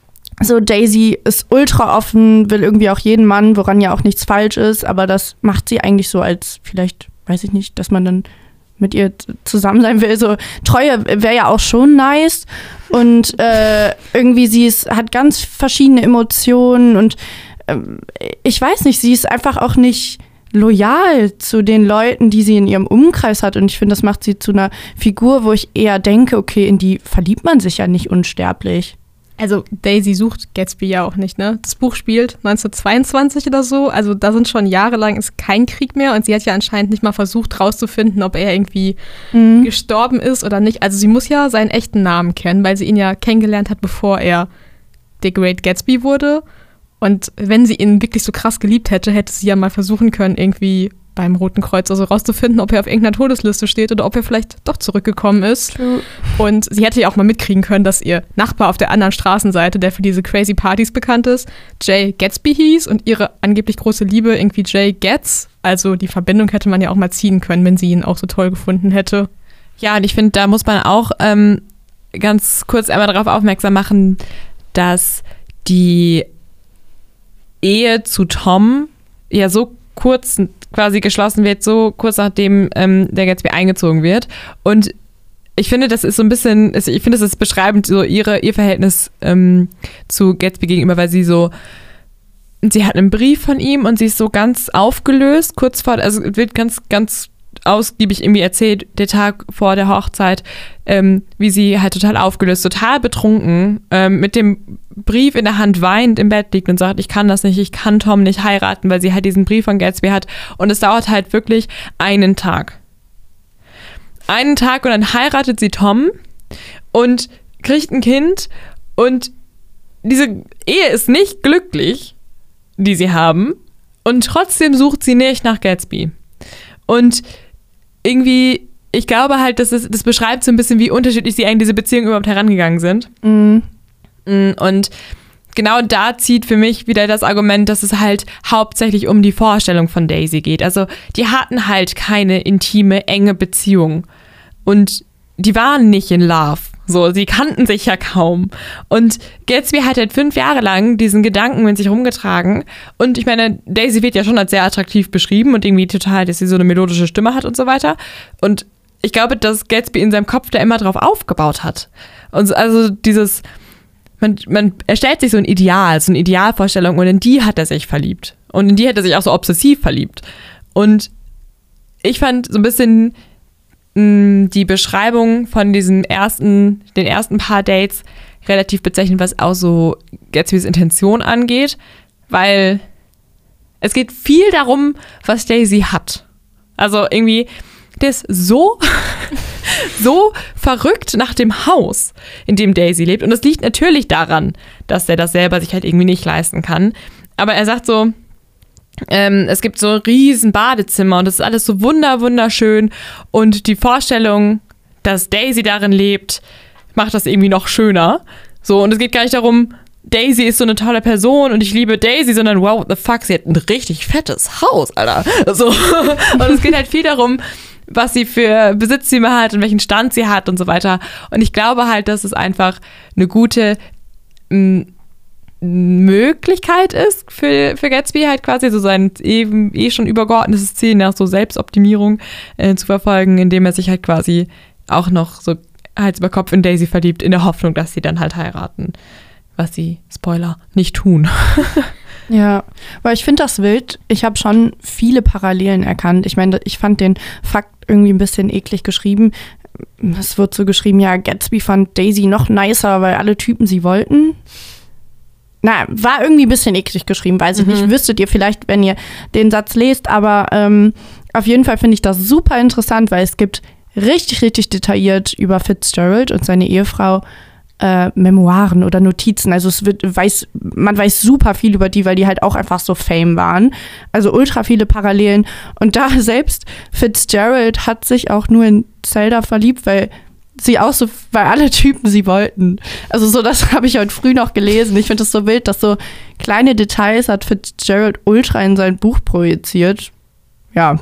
so Daisy ist ultra offen, will irgendwie auch jeden Mann, woran ja auch nichts falsch ist, aber das macht sie eigentlich so als, vielleicht, weiß ich nicht, dass man dann mit ihr zusammen sein will. So Treue wäre ja auch schon nice. Und äh, irgendwie sie ist, hat ganz verschiedene Emotionen, und äh, ich weiß nicht, sie ist einfach auch nicht loyal zu den Leuten, die sie in ihrem Umkreis hat. Und ich finde, das macht sie zu einer Figur, wo ich eher denke, okay, in die verliebt man sich ja nicht unsterblich. Also Daisy sucht Gatsby ja auch nicht, ne? Das Buch spielt neunzehnhundertzweiundzwanzig oder so, also da sind schon jahrelang ist kein Krieg mehr und sie hat ja anscheinend nicht mal versucht rauszufinden, ob er irgendwie mhm. gestorben ist oder nicht. Also sie muss ja seinen echten Namen kennen, weil sie ihn ja kennengelernt hat, bevor er The Great Gatsby wurde. Und wenn sie ihn wirklich so krass geliebt hätte, hätte sie ja mal versuchen können, irgendwie beim Roten Kreuz also rauszufinden, ob er auf irgendeiner Todesliste steht oder ob er vielleicht doch zurückgekommen ist. True. Und sie hätte ja auch mal mitkriegen können, dass ihr Nachbar auf der anderen Straßenseite, der für diese crazy Partys bekannt ist, Jay Gatsby hieß und ihre angeblich große Liebe irgendwie Jay Gats. Also die Verbindung hätte man ja auch mal ziehen können, wenn sie ihn auch so toll gefunden hätte. Ja, und ich finde, da muss man auch ähm, ganz kurz einmal darauf aufmerksam machen, dass die Ehe zu Tom ja so kurz quasi geschlossen wird, so kurz nachdem ähm, der Gatsby eingezogen wird. Und ich finde, das ist so ein bisschen, ich finde, das ist beschreibend, so ihre, ihr Verhältnis ähm, zu Gatsby gegenüber, weil sie so, sie hat einen Brief von ihm und sie ist so ganz aufgelöst, kurz vor, also wird ganz, ganz ausgiebig irgendwie erzählt, der Tag vor der Hochzeit, ähm, wie sie halt total aufgelöst, total betrunken, ähm, mit dem Brief in der Hand weinend im Bett liegt und sagt, ich kann das nicht, ich kann Tom nicht heiraten, weil sie halt diesen Brief von Gatsby hat und es dauert halt wirklich einen Tag. Einen Tag und dann heiratet sie Tom und kriegt ein Kind und diese Ehe ist nicht glücklich, die sie haben und trotzdem sucht sie nicht nach Gatsby. Und irgendwie, ich glaube halt, dass es, das beschreibt so ein bisschen, wie unterschiedlich sie eigentlich diese Beziehung überhaupt herangegangen sind. Mhm. Und genau da zieht für mich wieder das Argument, dass es halt hauptsächlich um die Vorstellung von Daisy geht. Also die hatten halt keine intime, enge Beziehung. Und die waren nicht in Love. So, sie kannten sich ja kaum. Und Gatsby hat halt fünf Jahre lang diesen Gedanken mit sich rumgetragen. Und ich meine, Daisy wird ja schon als sehr attraktiv beschrieben und irgendwie total, dass sie so eine melodische Stimme hat und so weiter. Und ich glaube, dass Gatsby in seinem Kopf da immer drauf aufgebaut hat. Und also dieses, man, man erstellt sich so ein Ideal, so eine Idealvorstellung und in die hat er sich verliebt. Und in die hat er sich auch so obsessiv verliebt. Und ich fand so ein bisschen die Beschreibung von diesen ersten, den ersten paar Dates relativ bezeichnend, was auch so Gatsbys Intention angeht, weil es geht viel darum, was Daisy hat. Also irgendwie, der ist so, so verrückt nach dem Haus, in dem Daisy lebt. Und das liegt natürlich daran, dass er das selber sich halt irgendwie nicht leisten kann. Aber er sagt so, Ähm, es gibt so riesen Badezimmer und das ist alles so wunder, wunderschön und die Vorstellung, dass Daisy darin lebt, macht das irgendwie noch schöner. So, und es geht gar nicht darum, Daisy ist so eine tolle Person und ich liebe Daisy, sondern wow, what the fuck, sie hat ein richtig fettes Haus, Alter. So. Und es geht halt viel darum, was sie für Besitztümer hat und welchen Stand sie hat und so weiter. Und ich glaube halt, dass es einfach eine gute m- Möglichkeit ist für, für Gatsby halt quasi so sein eben eh schon übergeordnetes Ziel nach so Selbstoptimierung äh, zu verfolgen, indem er sich halt quasi auch noch so Hals über Kopf in Daisy verliebt, in der Hoffnung, dass sie dann halt heiraten, was sie, Spoiler, nicht tun. Ja, weil ich finde das wild. Ich habe schon viele Parallelen erkannt. Ich meine, ich fand den Fakt irgendwie ein bisschen eklig geschrieben. Es wird so geschrieben, ja, Gatsby fand Daisy noch nicer, weil alle Typen sie wollten. Na, war irgendwie ein bisschen eklig geschrieben, weiß ich mhm. nicht. Wüsstet ihr vielleicht, wenn ihr den Satz lest, aber ähm, auf jeden Fall finde ich das super interessant, weil es gibt richtig, richtig detailliert über Fitzgerald und seine Ehefrau äh, Memoiren oder Notizen. Also es wird, weiß, man weiß super viel über die, weil die halt auch einfach so Fame waren. Also ultra viele Parallelen. Und da selbst Fitzgerald hat sich auch nur in Zelda verliebt, weil sie auch so, weil alle Typen sie wollten. Also so, das habe ich heute früh noch gelesen. Ich finde das so wild, dass so kleine Details hat Fitzgerald ultra in sein Buch projiziert. Ja.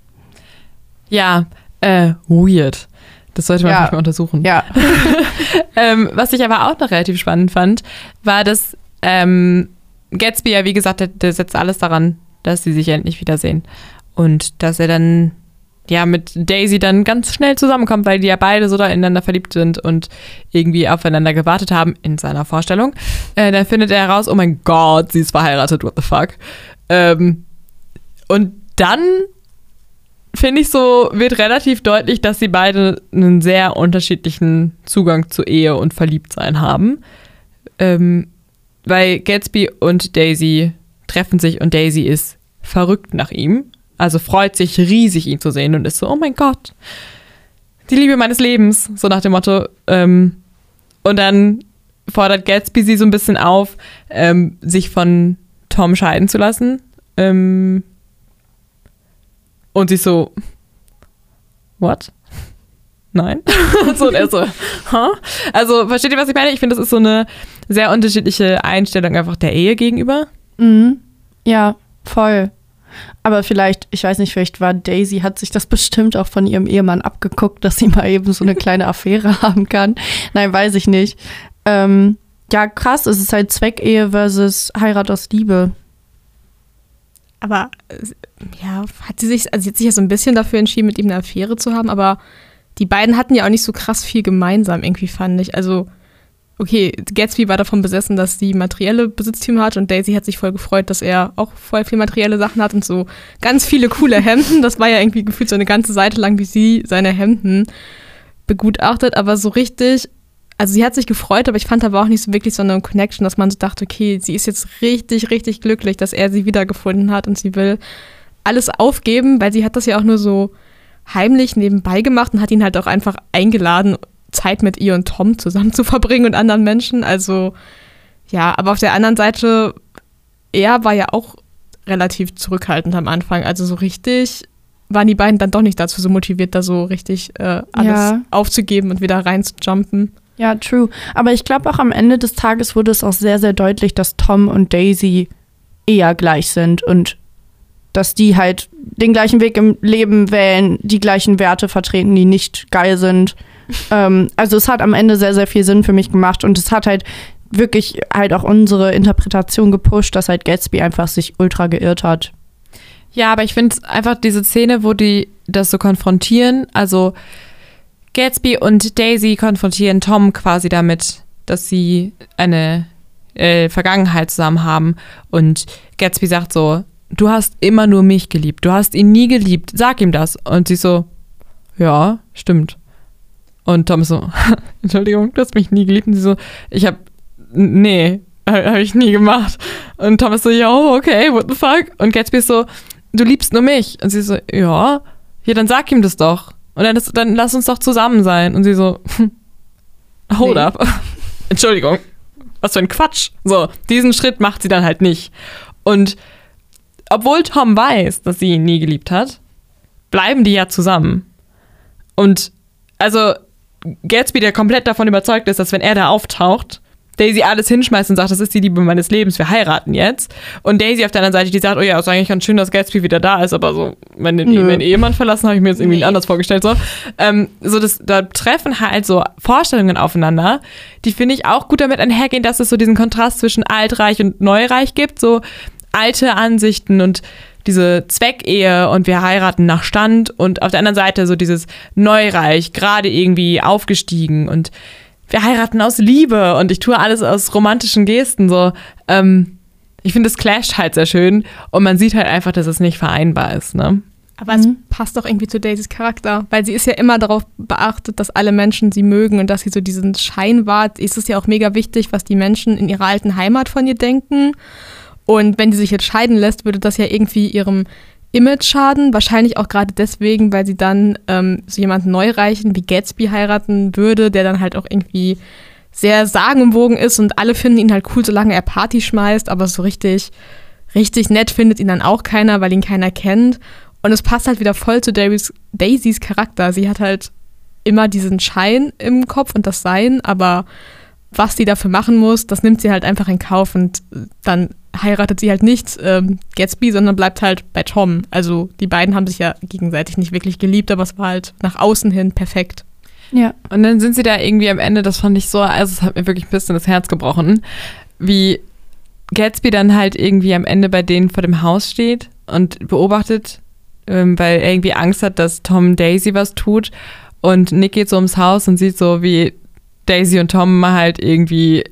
Ja, äh, weird. Das sollte man ja. vielleicht mal untersuchen. Ja. ähm, was ich aber auch noch relativ spannend fand, war, dass ähm, Gatsby ja, wie gesagt, der, der setzt alles daran, dass sie sich endlich wiedersehen. Und dass er dann ja mit Daisy dann ganz schnell zusammenkommt, weil die ja beide so da ineinander verliebt sind und irgendwie aufeinander gewartet haben in seiner Vorstellung. Äh, dann findet er heraus, oh mein Gott, sie ist verheiratet, what the fuck. Ähm, und dann finde ich so, wird relativ deutlich, dass sie beide einen sehr unterschiedlichen Zugang zur Ehe und Verliebtsein haben. ähm, weil Gatsby und Daisy treffen sich und Daisy ist verrückt nach ihm. Also freut sich riesig, ihn zu sehen und ist so, oh mein Gott, die Liebe meines Lebens, so nach dem Motto. Ähm, und dann fordert Gatsby sie so ein bisschen auf, ähm, sich von Tom scheiden zu lassen. Ähm, und sie so, what? Nein. so, und er so, huh? Also, versteht ihr, was ich meine? Ich finde, das ist so eine sehr unterschiedliche Einstellung einfach der Ehe gegenüber. Mhm. Ja, voll. Aber vielleicht, ich weiß nicht, vielleicht war Daisy, hat sich das bestimmt auch von ihrem Ehemann abgeguckt, dass sie mal eben so eine kleine Affäre haben kann. Nein, weiß ich nicht. Ähm, ja, krass, es ist halt Zweckehe versus Heirat aus Liebe. Aber, ja, hat sie sich, also sie hat sich ja so ein bisschen dafür entschieden, mit ihm eine Affäre zu haben, aber die beiden hatten ja auch nicht so krass viel gemeinsam, irgendwie fand ich. Also, okay, Gatsby war davon besessen, dass sie materielle Besitztümer hat und Daisy hat sich voll gefreut, dass er auch voll viel materielle Sachen hat und so ganz viele coole Hemden. Das war ja irgendwie gefühlt so eine ganze Seite lang, wie sie seine Hemden begutachtet, aber so richtig, also sie hat sich gefreut, aber ich fand aber auch nicht so wirklich so eine Connection, dass man so dachte, okay, sie ist jetzt richtig, richtig glücklich, dass er sie wiedergefunden hat und sie will alles aufgeben, weil sie hat das ja auch nur so heimlich nebenbei gemacht und hat ihn halt auch einfach eingeladen, Zeit mit ihr und Tom zusammen zu verbringen und anderen Menschen. Also ja, aber auf der anderen Seite, er war ja auch relativ zurückhaltend am Anfang. Also so richtig waren die beiden dann doch nicht dazu so motiviert, da so richtig äh, alles Ja. aufzugeben und wieder rein zu jumpen. Ja, true. Aber ich glaube auch am Ende des Tages wurde es auch sehr, sehr deutlich, dass Tom und Daisy eher gleich sind und dass die halt den gleichen Weg im Leben wählen, die gleichen Werte vertreten, die nicht geil sind. ähm, also es hat am Ende sehr, sehr viel Sinn für mich gemacht und es hat halt wirklich halt auch unsere Interpretation gepusht, dass halt Gatsby einfach sich ultra geirrt hat. Ja, aber ich finde einfach diese Szene, wo die das so konfrontieren, also Gatsby und Daisy konfrontieren Tom quasi damit, dass sie eine äh, Vergangenheit zusammen haben und Gatsby sagt so, du hast immer nur mich geliebt, du hast ihn nie geliebt, sag ihm das. Und sie so, ja, stimmt. Und Tom ist so, Entschuldigung, du hast mich nie geliebt. Und sie so, ich hab, nee, habe hab ich nie gemacht. Und Tom ist so, yo, okay, what the fuck? Und Gatsby ist so, du liebst nur mich. Und sie so, ja, ja, dann sag ihm das doch. Und dann, ist, dann lass uns doch zusammen sein. Und sie so, hold Nee. up. Entschuldigung, was für ein Quatsch. So, diesen Schritt macht sie dann halt nicht. Und obwohl Tom weiß, dass sie ihn nie geliebt hat, bleiben die ja zusammen. Und also Gatsby, der komplett davon überzeugt ist, dass wenn er da auftaucht, Daisy alles hinschmeißt und sagt, das ist die Liebe meines Lebens, wir heiraten jetzt. Und Daisy auf der anderen Seite, die sagt, oh ja, ist eigentlich ganz schön, dass Gatsby wieder da ist, aber so, wenn den Nö. meinen Ehemann verlassen, habe ich mir jetzt irgendwie Nee. anders vorgestellt. So, ähm, so das, da treffen halt so Vorstellungen aufeinander, die finde ich auch gut damit einhergehen, dass es so diesen Kontrast zwischen Altreich und Neureich gibt, so alte Ansichten und diese Zweckehe und wir heiraten nach Stand und auf der anderen Seite so dieses Neureich, gerade irgendwie aufgestiegen und wir heiraten aus Liebe und ich tue alles aus romantischen Gesten. So, ähm, ich finde, es clasht halt sehr schön und man sieht halt einfach, dass es nicht vereinbar ist. Ne? Aber es passt doch irgendwie zu Daisys Charakter, weil sie ist ja immer darauf beachtet, dass alle Menschen sie mögen und dass sie so diesen Schein wahrt. Ist es ja auch mega wichtig, was die Menschen in ihrer alten Heimat von ihr denken. Und wenn sie sich jetzt scheiden lässt, würde das ja irgendwie ihrem Image schaden. Wahrscheinlich auch gerade deswegen, weil sie dann ähm, so jemanden Neureichen wie Gatsby heiraten würde, der dann halt auch irgendwie sehr sagenumwogen ist und alle finden ihn halt cool, solange er Party schmeißt, aber so richtig, richtig nett findet ihn dann auch keiner, weil ihn keiner kennt. Und es passt halt wieder voll zu Daisys, Daisys Charakter. Sie hat halt immer diesen Schein im Kopf und das Sein, aber was sie dafür machen muss, das nimmt sie halt einfach in Kauf und dann heiratet sie halt nicht ähm, Gatsby, sondern bleibt halt bei Tom. Also die beiden haben sich ja gegenseitig nicht wirklich geliebt, aber es war halt nach außen hin perfekt. Ja. Und dann sind sie da irgendwie am Ende, das fand ich so, also es hat mir wirklich ein bisschen das Herz gebrochen, wie Gatsby dann halt irgendwie am Ende bei denen vor dem Haus steht und beobachtet, ähm, weil er irgendwie Angst hat, dass Tom Daisy was tut und Nick geht so ums Haus und sieht so, wie Daisy und Tom halt irgendwie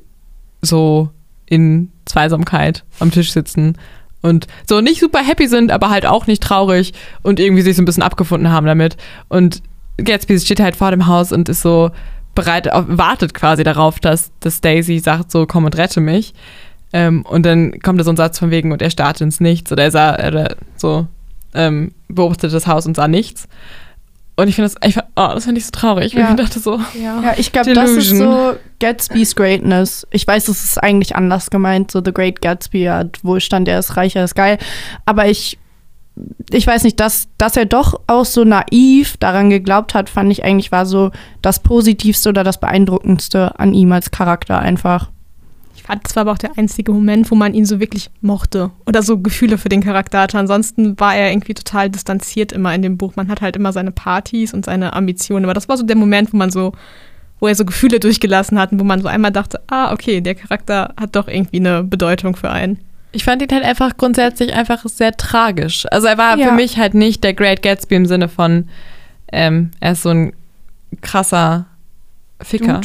so in Zweisamkeit am Tisch sitzen und so nicht super happy sind, aber halt auch nicht traurig und irgendwie sich so ein bisschen abgefunden haben damit. Und Gatsby steht halt vor dem Haus und ist so, bereit, auf, wartet quasi darauf, dass, dass Daisy sagt, so komm und rette mich. Ähm, und dann kommt da so ein Satz von wegen, und er starrte ins Nichts oder er sah, oder so, ähm, beobachtete das Haus und sah nichts. Und ich finde das, ich, oh, das finde ich so traurig. Ja. Ich dachte so, ja, ja ich glaube, das ist so Gatsbys Greatness. Ich weiß, es ist eigentlich anders gemeint, so The Great Gatsby hat Wohlstand, er ist reich, er ist geil. Aber ich, ich weiß nicht, dass, dass er doch auch so naiv daran geglaubt hat, fand ich eigentlich war so das Positivste oder das Beeindruckendste an ihm als Charakter einfach. Das war aber auch der einzige Moment, wo man ihn so wirklich mochte oder so Gefühle für den Charakter hatte. Ansonsten war er irgendwie total distanziert immer in dem Buch. Man hat halt immer seine Partys und seine Ambitionen. Aber das war so der Moment, wo man so, wo er so Gefühle durchgelassen hat und wo man so einmal dachte, ah, okay, der Charakter hat doch irgendwie eine Bedeutung für einen. Ich fand ihn halt einfach grundsätzlich einfach sehr tragisch. Also er war ja. für mich halt nicht der Great Gatsby im Sinne von, ähm, er ist so ein krasser Ficker.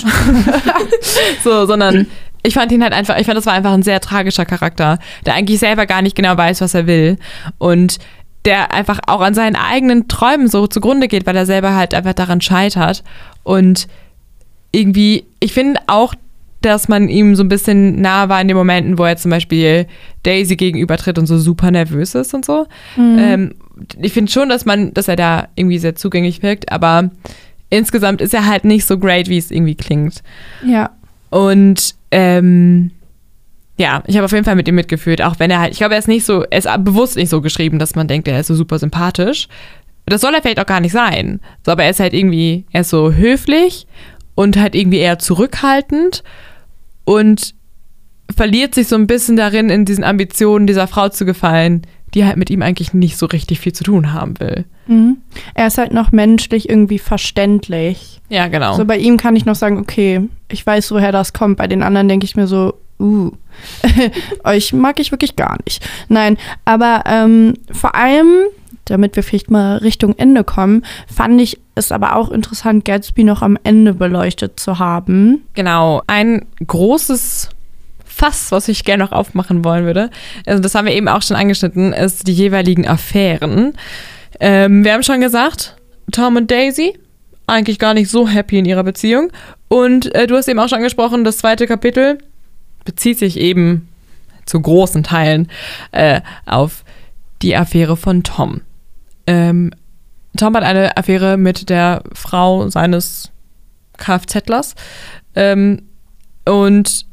so, sondern ich fand ihn halt einfach, ich fand, das war einfach ein sehr tragischer Charakter, der eigentlich selber gar nicht genau weiß, was er will und der einfach auch an seinen eigenen Träumen so zugrunde geht, weil er selber halt einfach daran scheitert und irgendwie, ich finde auch, dass man ihm so ein bisschen nahe war in den Momenten, wo er zum Beispiel Daisy gegenübertritt und so super nervös ist und so. Mhm. Ähm, ich finde schon, dass man, dass er da irgendwie sehr zugänglich wirkt, aber insgesamt ist er halt nicht so great, wie es irgendwie klingt. Ja. Und ähm, ja, ich habe auf jeden Fall mit ihm mitgefühlt, auch wenn er halt, ich glaube, er ist nicht so, er ist bewusst nicht so geschrieben, dass man denkt, er ist so super sympathisch. Das soll er vielleicht auch gar nicht sein. So, aber er ist halt irgendwie, er ist so höflich und halt irgendwie eher zurückhaltend und verliert sich so ein bisschen darin, in diesen Ambitionen dieser Frau zu gefallen, die halt mit ihm eigentlich nicht so richtig viel zu tun haben will. Mhm. Er ist halt noch menschlich irgendwie verständlich. Ja, genau. So bei ihm kann ich noch sagen, okay, ich weiß, woher das kommt. Bei den anderen denke ich mir so, uh, euch mag ich wirklich gar nicht. Nein, aber ähm, vor allem, damit wir vielleicht mal Richtung Ende kommen, fand ich es aber auch interessant, Gatsby noch am Ende beleuchtet zu haben. Genau, ein großes Fass, was ich gerne noch aufmachen wollen würde, also das haben wir eben auch schon angeschnitten, ist die jeweiligen Affären. Ähm, wir haben schon gesagt, Tom und Daisy, eigentlich gar nicht so happy in ihrer Beziehung. Und äh, du hast eben auch schon angesprochen, das zweite Kapitel bezieht sich eben zu großen Teilen äh, auf die Affäre von Tom. Ähm, Tom hat eine Affäre mit der Frau seines Kfzlers ähm, und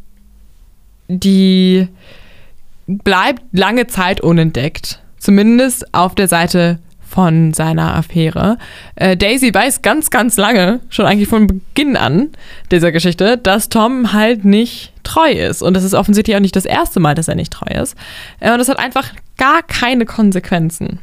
die bleibt lange Zeit unentdeckt. Zumindest auf der Seite von seiner Affäre. Äh, Daisy weiß ganz, ganz lange, schon eigentlich von Beginn an dieser Geschichte, dass Tom halt nicht treu ist. Und das ist offensichtlich auch nicht das erste Mal, dass er nicht treu ist. Äh, und das hat einfach gar keine Konsequenzen.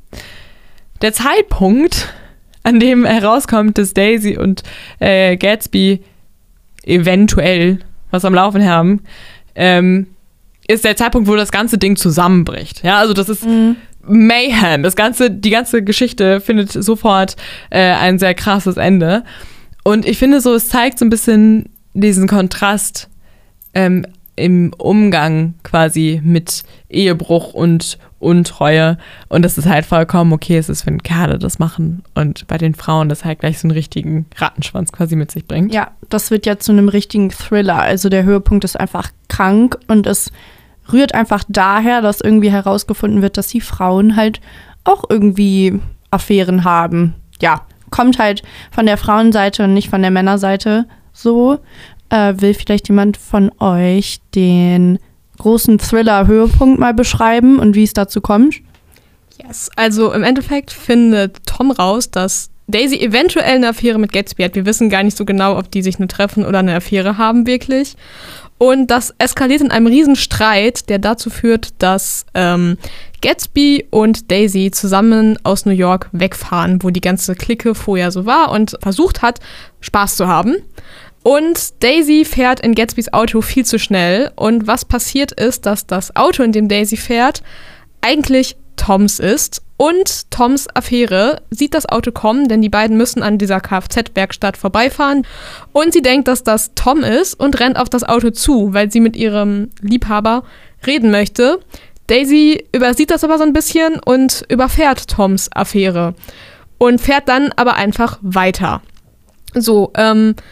Der Zeitpunkt, an dem herauskommt, dass Daisy und äh, Gatsby eventuell was am Laufen haben, ähm, ist der Zeitpunkt, wo das ganze Ding zusammenbricht. Ja, also das ist mhm. Mayhem. Das ganze, die ganze Geschichte findet sofort äh, ein sehr krasses Ende. Und ich finde so, es zeigt so ein bisschen diesen Kontrast ähm, im Umgang quasi mit Ehebruch und Untreue. Und das ist halt vollkommen okay ist, es, wenn Kerle das machen und bei den Frauen das halt gleich so einen richtigen Rattenschwanz quasi mit sich bringt. Ja, das wird ja zu einem richtigen Thriller. Also der Höhepunkt ist einfach krank und es rührt einfach daher, dass irgendwie herausgefunden wird, dass die Frauen halt auch irgendwie Affären haben. Ja, kommt halt von der Frauenseite und nicht von der Männerseite so. Äh, will vielleicht jemand von euch den großen Thriller-Höhepunkt mal beschreiben und wie es dazu kommt? Yes, also im Endeffekt findet Tom raus, dass Daisy eventuell eine Affäre mit Gatsby hat. Wir wissen gar nicht so genau, ob die sich nur treffen oder eine Affäre haben wirklich. Und das eskaliert in einem riesen Streit, der dazu führt, dass ähm, Gatsby und Daisy zusammen aus New York wegfahren, wo die ganze Clique vorher so war und versucht hat, Spaß zu haben. Und Daisy fährt in Gatsbys Auto viel zu schnell. Und was passiert ist, dass das Auto, in dem Daisy fährt, eigentlich Toms ist. Und Toms Affäre sieht das Auto kommen, denn die beiden müssen an dieser Kfz-Werkstatt vorbeifahren. Und sie denkt, dass das Tom ist und rennt auf das Auto zu, weil sie mit ihrem Liebhaber reden möchte. Daisy übersieht das aber so ein bisschen und überfährt Toms Affäre. Und fährt dann aber einfach weiter. So, ähm...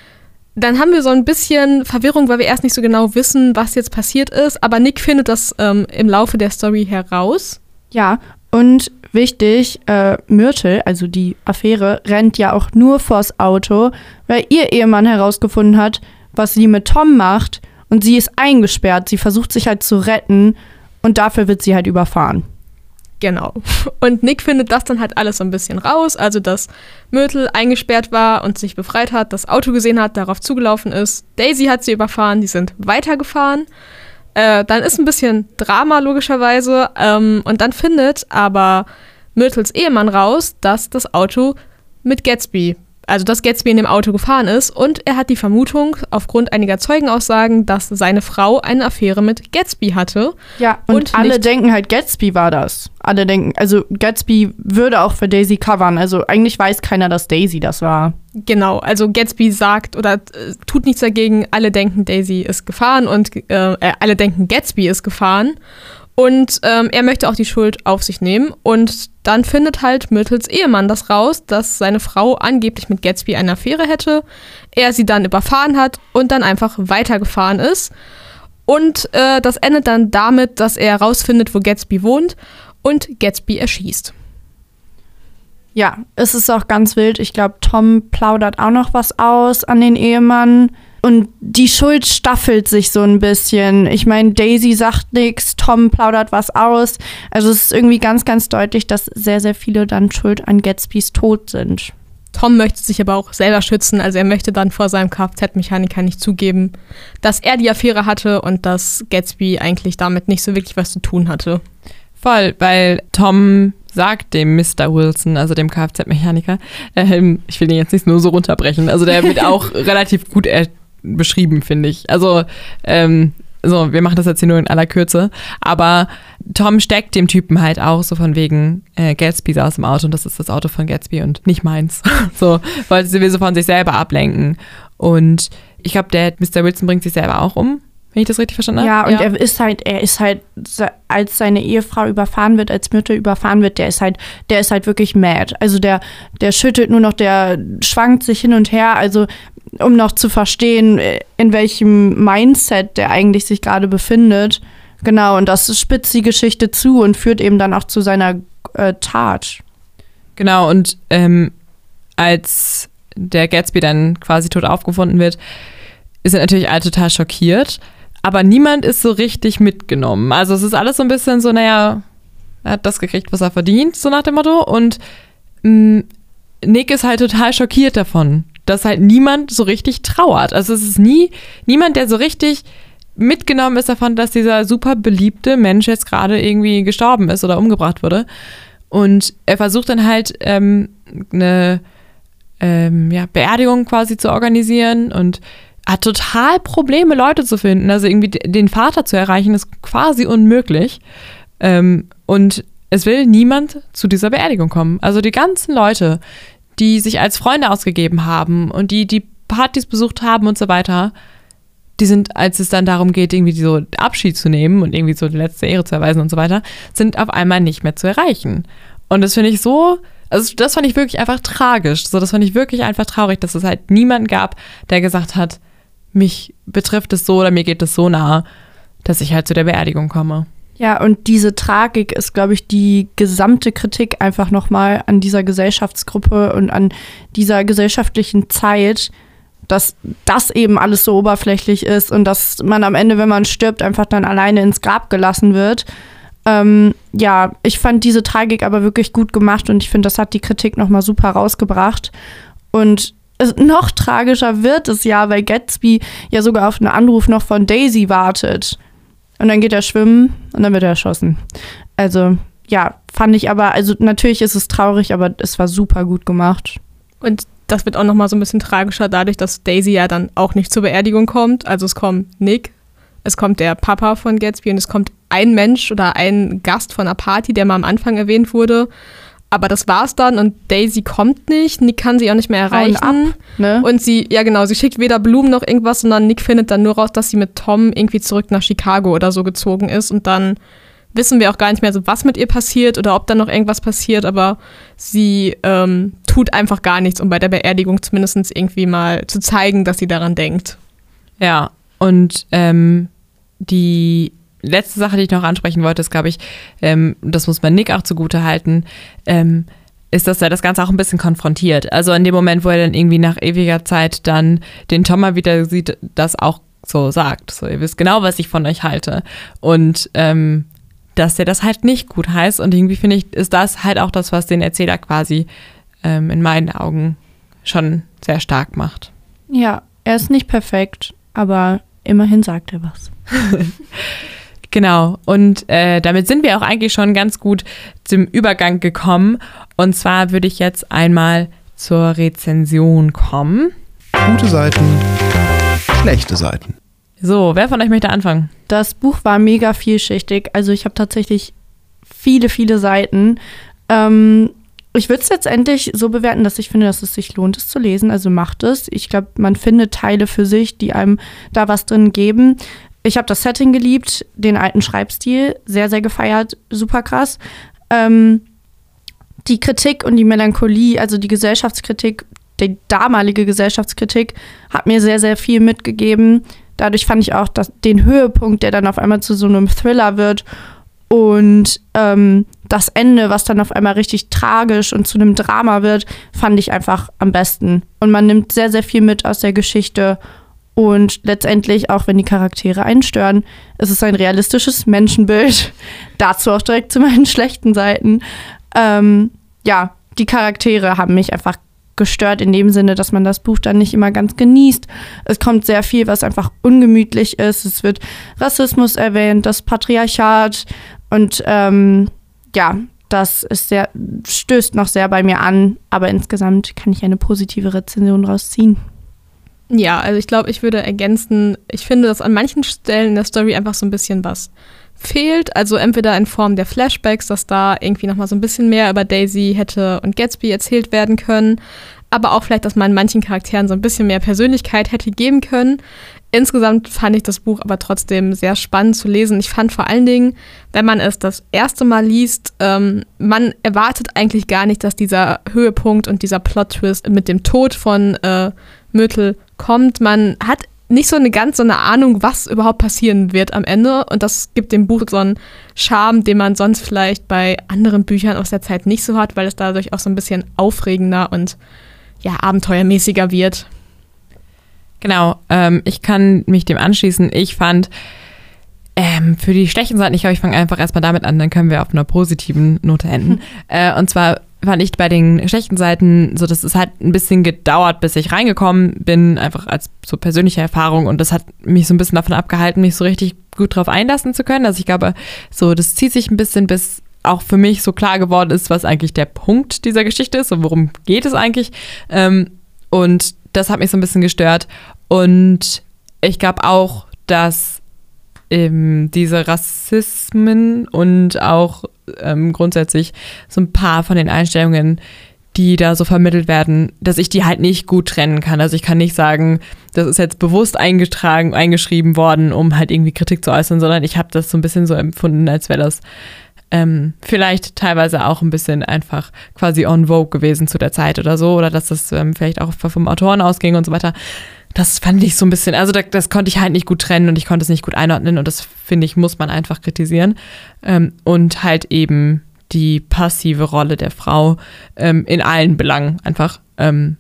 dann haben wir so ein bisschen Verwirrung, weil wir erst nicht so genau wissen, was jetzt passiert ist. Aber Nick findet das ähm, im Laufe der Story heraus. Ja, und wichtig, äh, Myrtle, also die Affäre, rennt ja auch nur vors Auto, weil ihr Ehemann herausgefunden hat, was sie mit Tom macht. Und sie ist eingesperrt. Sie versucht sich halt zu retten. Und dafür wird sie halt überfahren. Genau. Und Nick findet das dann halt alles so ein bisschen raus. Also, dass Myrtle eingesperrt war und sich befreit hat, das Auto gesehen hat, darauf zugelaufen ist. Daisy hat sie überfahren, die sind weitergefahren. Äh, dann ist ein bisschen Drama, logischerweise. Ähm, und dann findet aber Myrtles Ehemann raus, dass das Auto mit Gatsby, also dass Gatsby in dem Auto gefahren ist. Und er hat die Vermutung, aufgrund einiger Zeugenaussagen, dass seine Frau eine Affäre mit Gatsby hatte. Ja, und, Und alle nicht- denken halt, Gatsby war das. Alle denken, also Gatsby würde auch für Daisy covern. Also eigentlich weiß keiner, dass Daisy das war. Genau, also Gatsby sagt oder äh, tut nichts dagegen. Alle denken, Daisy ist gefahren und äh, äh, alle denken, Gatsby ist gefahren. Und ähm, er möchte auch die Schuld auf sich nehmen. Und dann findet halt Myrtles Ehemann das raus, dass seine Frau angeblich mit Gatsby eine Affäre hätte. Er sie dann überfahren hat und dann einfach weitergefahren ist. Und äh, das endet dann damit, dass er herausfindet, wo Gatsby wohnt und Gatsby erschießt. Ja, es ist auch ganz wild. Ich glaube, Tom plaudert auch noch was aus an den Ehemann. Und die Schuld staffelt sich so ein bisschen. Ich meine, Daisy sagt nichts, Tom plaudert was aus. Also es ist irgendwie ganz, ganz deutlich, dass sehr, sehr viele dann schuld an Gatsbys Tod sind. Tom möchte sich aber auch selber schützen. Also er möchte dann vor seinem Kfz-Mechaniker nicht zugeben, dass er die Affäre hatte und dass Gatsby eigentlich damit nicht so wirklich was zu tun hatte. Voll, weil Tom sagt dem Mister Wilson, also dem Kfz-Mechaniker, ähm, ich will den jetzt nicht nur so runterbrechen, also der wird auch relativ gut er- beschrieben, finde ich. Also, ähm, so, wir machen das jetzt hier nur in aller Kürze, aber Tom steckt dem Typen halt auch so von wegen, äh, Gatsby saß im Auto und das ist das Auto von Gatsby und nicht meins. So, weil sie will so von sich selber ablenken. Und ich glaube, der Mister Wilson bringt sich selber auch um, wenn ich das richtig verstanden habe. Ja, und er ist halt, er ist halt, als seine Ehefrau überfahren wird, als Myrtle überfahren wird, der ist halt, der ist halt wirklich mad. Also der, der schüttelt nur noch, der schwankt sich hin und her, also um noch zu verstehen, in welchem Mindset der eigentlich sich gerade befindet. Genau, und das spitzt die Geschichte zu und führt eben dann auch zu seiner äh, Tat. Genau, und ähm, als der Gatsby dann quasi tot aufgefunden wird, sind natürlich alle total schockiert. Aber niemand ist so richtig mitgenommen. Also es ist alles so ein bisschen so, naja, er hat das gekriegt, was er verdient, so nach dem Motto. Und mh, Nick ist halt total schockiert davon, dass halt niemand so richtig trauert. Also es ist nie niemand, der so richtig mitgenommen ist davon, dass dieser super beliebte Mensch jetzt gerade irgendwie gestorben ist oder umgebracht wurde. Und er versucht dann halt ähm, eine ähm, ja, Beerdigung quasi zu organisieren und hat total Probleme, Leute zu finden. Also irgendwie den Vater zu erreichen, ist quasi unmöglich. Ähm, und es will niemand zu dieser Beerdigung kommen. Also die ganzen Leute, die sich als Freunde ausgegeben haben und die die Partys besucht haben und so weiter, die sind, als es dann darum geht, irgendwie so Abschied zu nehmen und irgendwie so die letzte Ehre zu erweisen und so weiter, sind auf einmal nicht mehr zu erreichen. Und das finde ich so, also das fand ich wirklich einfach tragisch. So, das fand ich wirklich einfach traurig, dass es halt niemanden gab, der gesagt hat, mich betrifft es so oder mir geht es so nah, dass ich halt zu der Beerdigung komme. Ja, und diese Tragik ist, glaube ich, die gesamte Kritik einfach nochmal an dieser Gesellschaftsgruppe und an dieser gesellschaftlichen Zeit, dass das eben alles so oberflächlich ist und dass man am Ende, wenn man stirbt, einfach dann alleine ins Grab gelassen wird. Ähm, ja, ich fand diese Tragik aber wirklich gut gemacht und ich finde, das hat die Kritik nochmal super rausgebracht. Und es, noch tragischer wird es ja, weil Gatsby ja sogar auf einen Anruf noch von Daisy wartet. Und dann geht er schwimmen und dann wird er erschossen. Also, ja, fand ich aber, also natürlich ist es traurig, aber es war super gut gemacht. Und das wird auch nochmal so ein bisschen tragischer dadurch, dass Daisy ja dann auch nicht zur Beerdigung kommt. Also es kommt Nick, es kommt der Papa von Gatsby und es kommt ein Mensch oder ein Gast von einer Party, der mal am Anfang erwähnt wurde. Aber das war's dann und Daisy kommt nicht, Nick kann sie auch nicht mehr erreichen. Ab, ne? Und sie, ja genau, sie schickt weder Blumen noch irgendwas, sondern Nick findet dann nur raus, dass sie mit Tom irgendwie zurück nach Chicago oder so gezogen ist. Und dann wissen wir auch gar nicht mehr so, was mit ihr passiert oder ob dann noch irgendwas passiert. Aber sie ähm, tut einfach gar nichts, um bei der Beerdigung zumindest irgendwie mal zu zeigen, dass sie daran denkt. Ja, und ähm, die letzte Sache, die ich noch ansprechen wollte, ist, glaube ich, ähm, das muss man Nick auch zugute halten, ähm, ist, dass er das Ganze auch ein bisschen konfrontiert. Also in dem Moment, wo er dann irgendwie nach ewiger Zeit dann den Tom mal wieder sieht, das auch so sagt. So, ihr wisst genau, was ich von euch halte. Und ähm, dass er das halt nicht gut heißt. Und irgendwie finde ich, ist das halt auch das, was den Erzähler quasi ähm, in meinen Augen schon sehr stark macht. Ja, er ist nicht perfekt, aber immerhin sagt er was. Genau, und äh, damit sind wir auch eigentlich schon ganz gut zum Übergang gekommen. Und zwar würde ich jetzt einmal zur Rezension kommen. Gute Seiten, schlechte Seiten. So, wer von euch möchte anfangen? Das Buch war mega vielschichtig. Also ich habe tatsächlich viele, viele Seiten. Ähm, ich würde es letztendlich so bewerten, dass ich finde, dass es sich lohnt, es zu lesen. Also macht es. Ich glaube, man findet Teile für sich, die einem da was drin geben. Ich habe das Setting geliebt, den alten Schreibstil, sehr, sehr gefeiert, super krass. Ähm, die Kritik und die Melancholie, also die Gesellschaftskritik, die damalige Gesellschaftskritik, hat mir sehr, sehr viel mitgegeben. Dadurch fand ich auch dass den Höhepunkt, der dann auf einmal zu so einem Thriller wird und ähm, das Ende, was dann auf einmal richtig tragisch und zu einem Drama wird, fand ich einfach am besten. Und man nimmt sehr, sehr viel mit aus der Geschichte. Und letztendlich, auch wenn die Charaktere einen stören, ist es ein realistisches Menschenbild. Dazu auch direkt zu meinen schlechten Seiten. Ähm, ja, die Charaktere haben mich einfach gestört in dem Sinne, dass man das Buch dann nicht immer ganz genießt. Es kommt sehr viel, was einfach ungemütlich ist. Es wird Rassismus erwähnt, das Patriarchat und ähm, ja, das ist sehr, stößt noch sehr bei mir an. Aber insgesamt kann ich eine positive Rezension rausziehen. Ja, also ich glaube, ich würde ergänzen, ich finde, dass an manchen Stellen in der Story einfach so ein bisschen was fehlt. Also entweder in Form der Flashbacks, dass da irgendwie nochmal so ein bisschen mehr über Daisy hätte und Gatsby erzählt werden können. Aber auch vielleicht, dass man manchen Charakteren so ein bisschen mehr Persönlichkeit hätte geben können. Insgesamt fand ich das Buch aber trotzdem sehr spannend zu lesen. Ich fand vor allen Dingen, wenn man es das erste Mal liest, ähm, man erwartet eigentlich gar nicht, dass dieser Höhepunkt und dieser Plot-Twist mit dem Tod von äh, Myrtle kommt. Man hat nicht so eine ganz so eine Ahnung, was überhaupt passieren wird am Ende. Und das gibt dem Buch so einen Charme, den man sonst vielleicht bei anderen Büchern aus der Zeit nicht so hat, weil es dadurch auch so ein bisschen aufregender und ja, abenteuermäßiger wird. Genau, ähm, ich kann mich dem anschließen. Ich fand ähm, für die schlechten Seiten, ich glaube, ich fange einfach erstmal damit an, dann können wir auf einer positiven Note enden. Hm. Äh, und zwar fand ich bei den schlechten Seiten so, dass es halt ein bisschen gedauert, bis ich reingekommen bin, einfach als so persönliche Erfahrung, und das hat mich so ein bisschen davon abgehalten, mich so richtig gut drauf einlassen zu können. Also ich glaube, so das zieht sich ein bisschen, bis auch für mich so klar geworden ist, was eigentlich der Punkt dieser Geschichte ist und worum geht es eigentlich. Ähm, und das hat mich so ein bisschen gestört. Und ich glaube auch, dass ähm, diese Rassismen und auch ähm, grundsätzlich so ein paar von den Einstellungen, die da so vermittelt werden, dass ich die halt nicht gut trennen kann. Also ich kann nicht sagen, das ist jetzt bewusst eingetragen, eingeschrieben worden, um halt irgendwie Kritik zu äußern, sondern ich habe das so ein bisschen so empfunden, als wäre das ähm, vielleicht teilweise auch ein bisschen einfach quasi on vogue gewesen zu der Zeit oder so, oder dass das ähm, vielleicht auch vom Autoren ausging und so weiter. Das fand ich so ein bisschen, also das, das konnte ich halt nicht gut trennen und ich konnte es nicht gut einordnen, und das, finde ich, muss man einfach kritisieren. Ähm, und halt eben die passive Rolle der Frau ähm, in allen Belangen einfach. Ähm,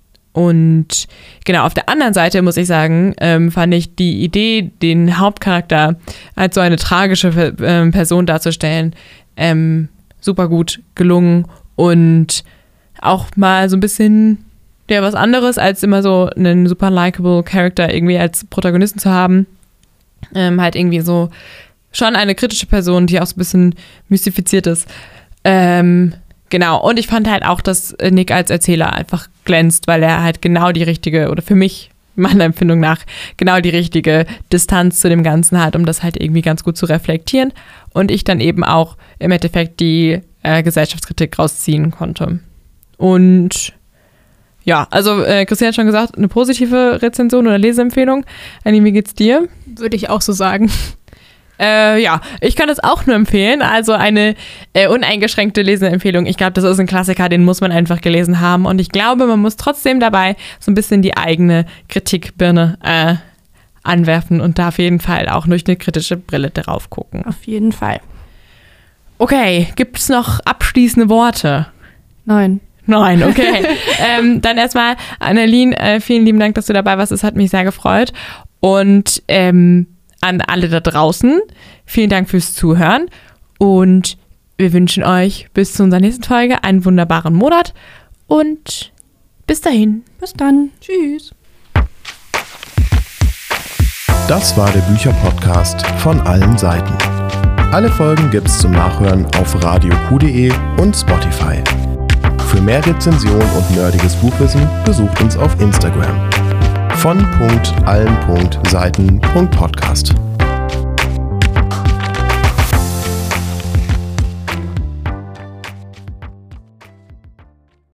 und genau, auf der anderen Seite muss ich sagen, ähm, fand ich die Idee, den Hauptcharakter als so eine tragische äh, Person darzustellen, ähm, super gut gelungen und auch mal so ein bisschen ja, was anderes, als immer so einen super likable Character irgendwie als Protagonisten zu haben. Ähm, halt irgendwie so schon eine kritische Person, die auch so ein bisschen mystifiziert ist. Ähm, genau, und ich fand halt auch, dass Nick als Erzähler einfach glänzt, weil er halt genau die richtige, oder für mich, meiner Empfindung nach, genau die richtige Distanz zu dem Ganzen hat, um das halt irgendwie ganz gut zu reflektieren. Und ich dann eben auch im Endeffekt die äh, Gesellschaftskritik rausziehen konnte. Und ja, also äh, Christian hat schon gesagt, eine positive Rezension oder Leseempfehlung. Annie, wie geht's dir? Würde ich auch so sagen. Äh, ja, ich kann es auch nur empfehlen. Also eine äh, uneingeschränkte Leseempfehlung. Ich glaube, das ist ein Klassiker, den muss man einfach gelesen haben. Und ich glaube, man muss trotzdem dabei so ein bisschen die eigene Kritikbirne äh, anwerfen und da auf jeden Fall auch durch eine kritische Brille drauf gucken. Auf jeden Fall. Okay, gibt es noch abschließende Worte? Nein. Nein, okay. ähm, dann erstmal, Annalene, äh, vielen lieben Dank, dass du dabei warst. Es hat mich sehr gefreut. Und ähm, an alle da draußen, vielen Dank fürs Zuhören. Und wir wünschen euch bis zu unserer nächsten Folge einen wunderbaren Monat. Und bis dahin. Bis dann. Tschüss. Das war der Bücherpodcast von allen Seiten. Alle Folgen gibt's zum Nachhören auf radio punkt q punkt de und Spotify. Für mehr Rezension und nerdiges Buchwissen besucht uns auf Instagram. von punkt allen punkt seiten punkt podcast.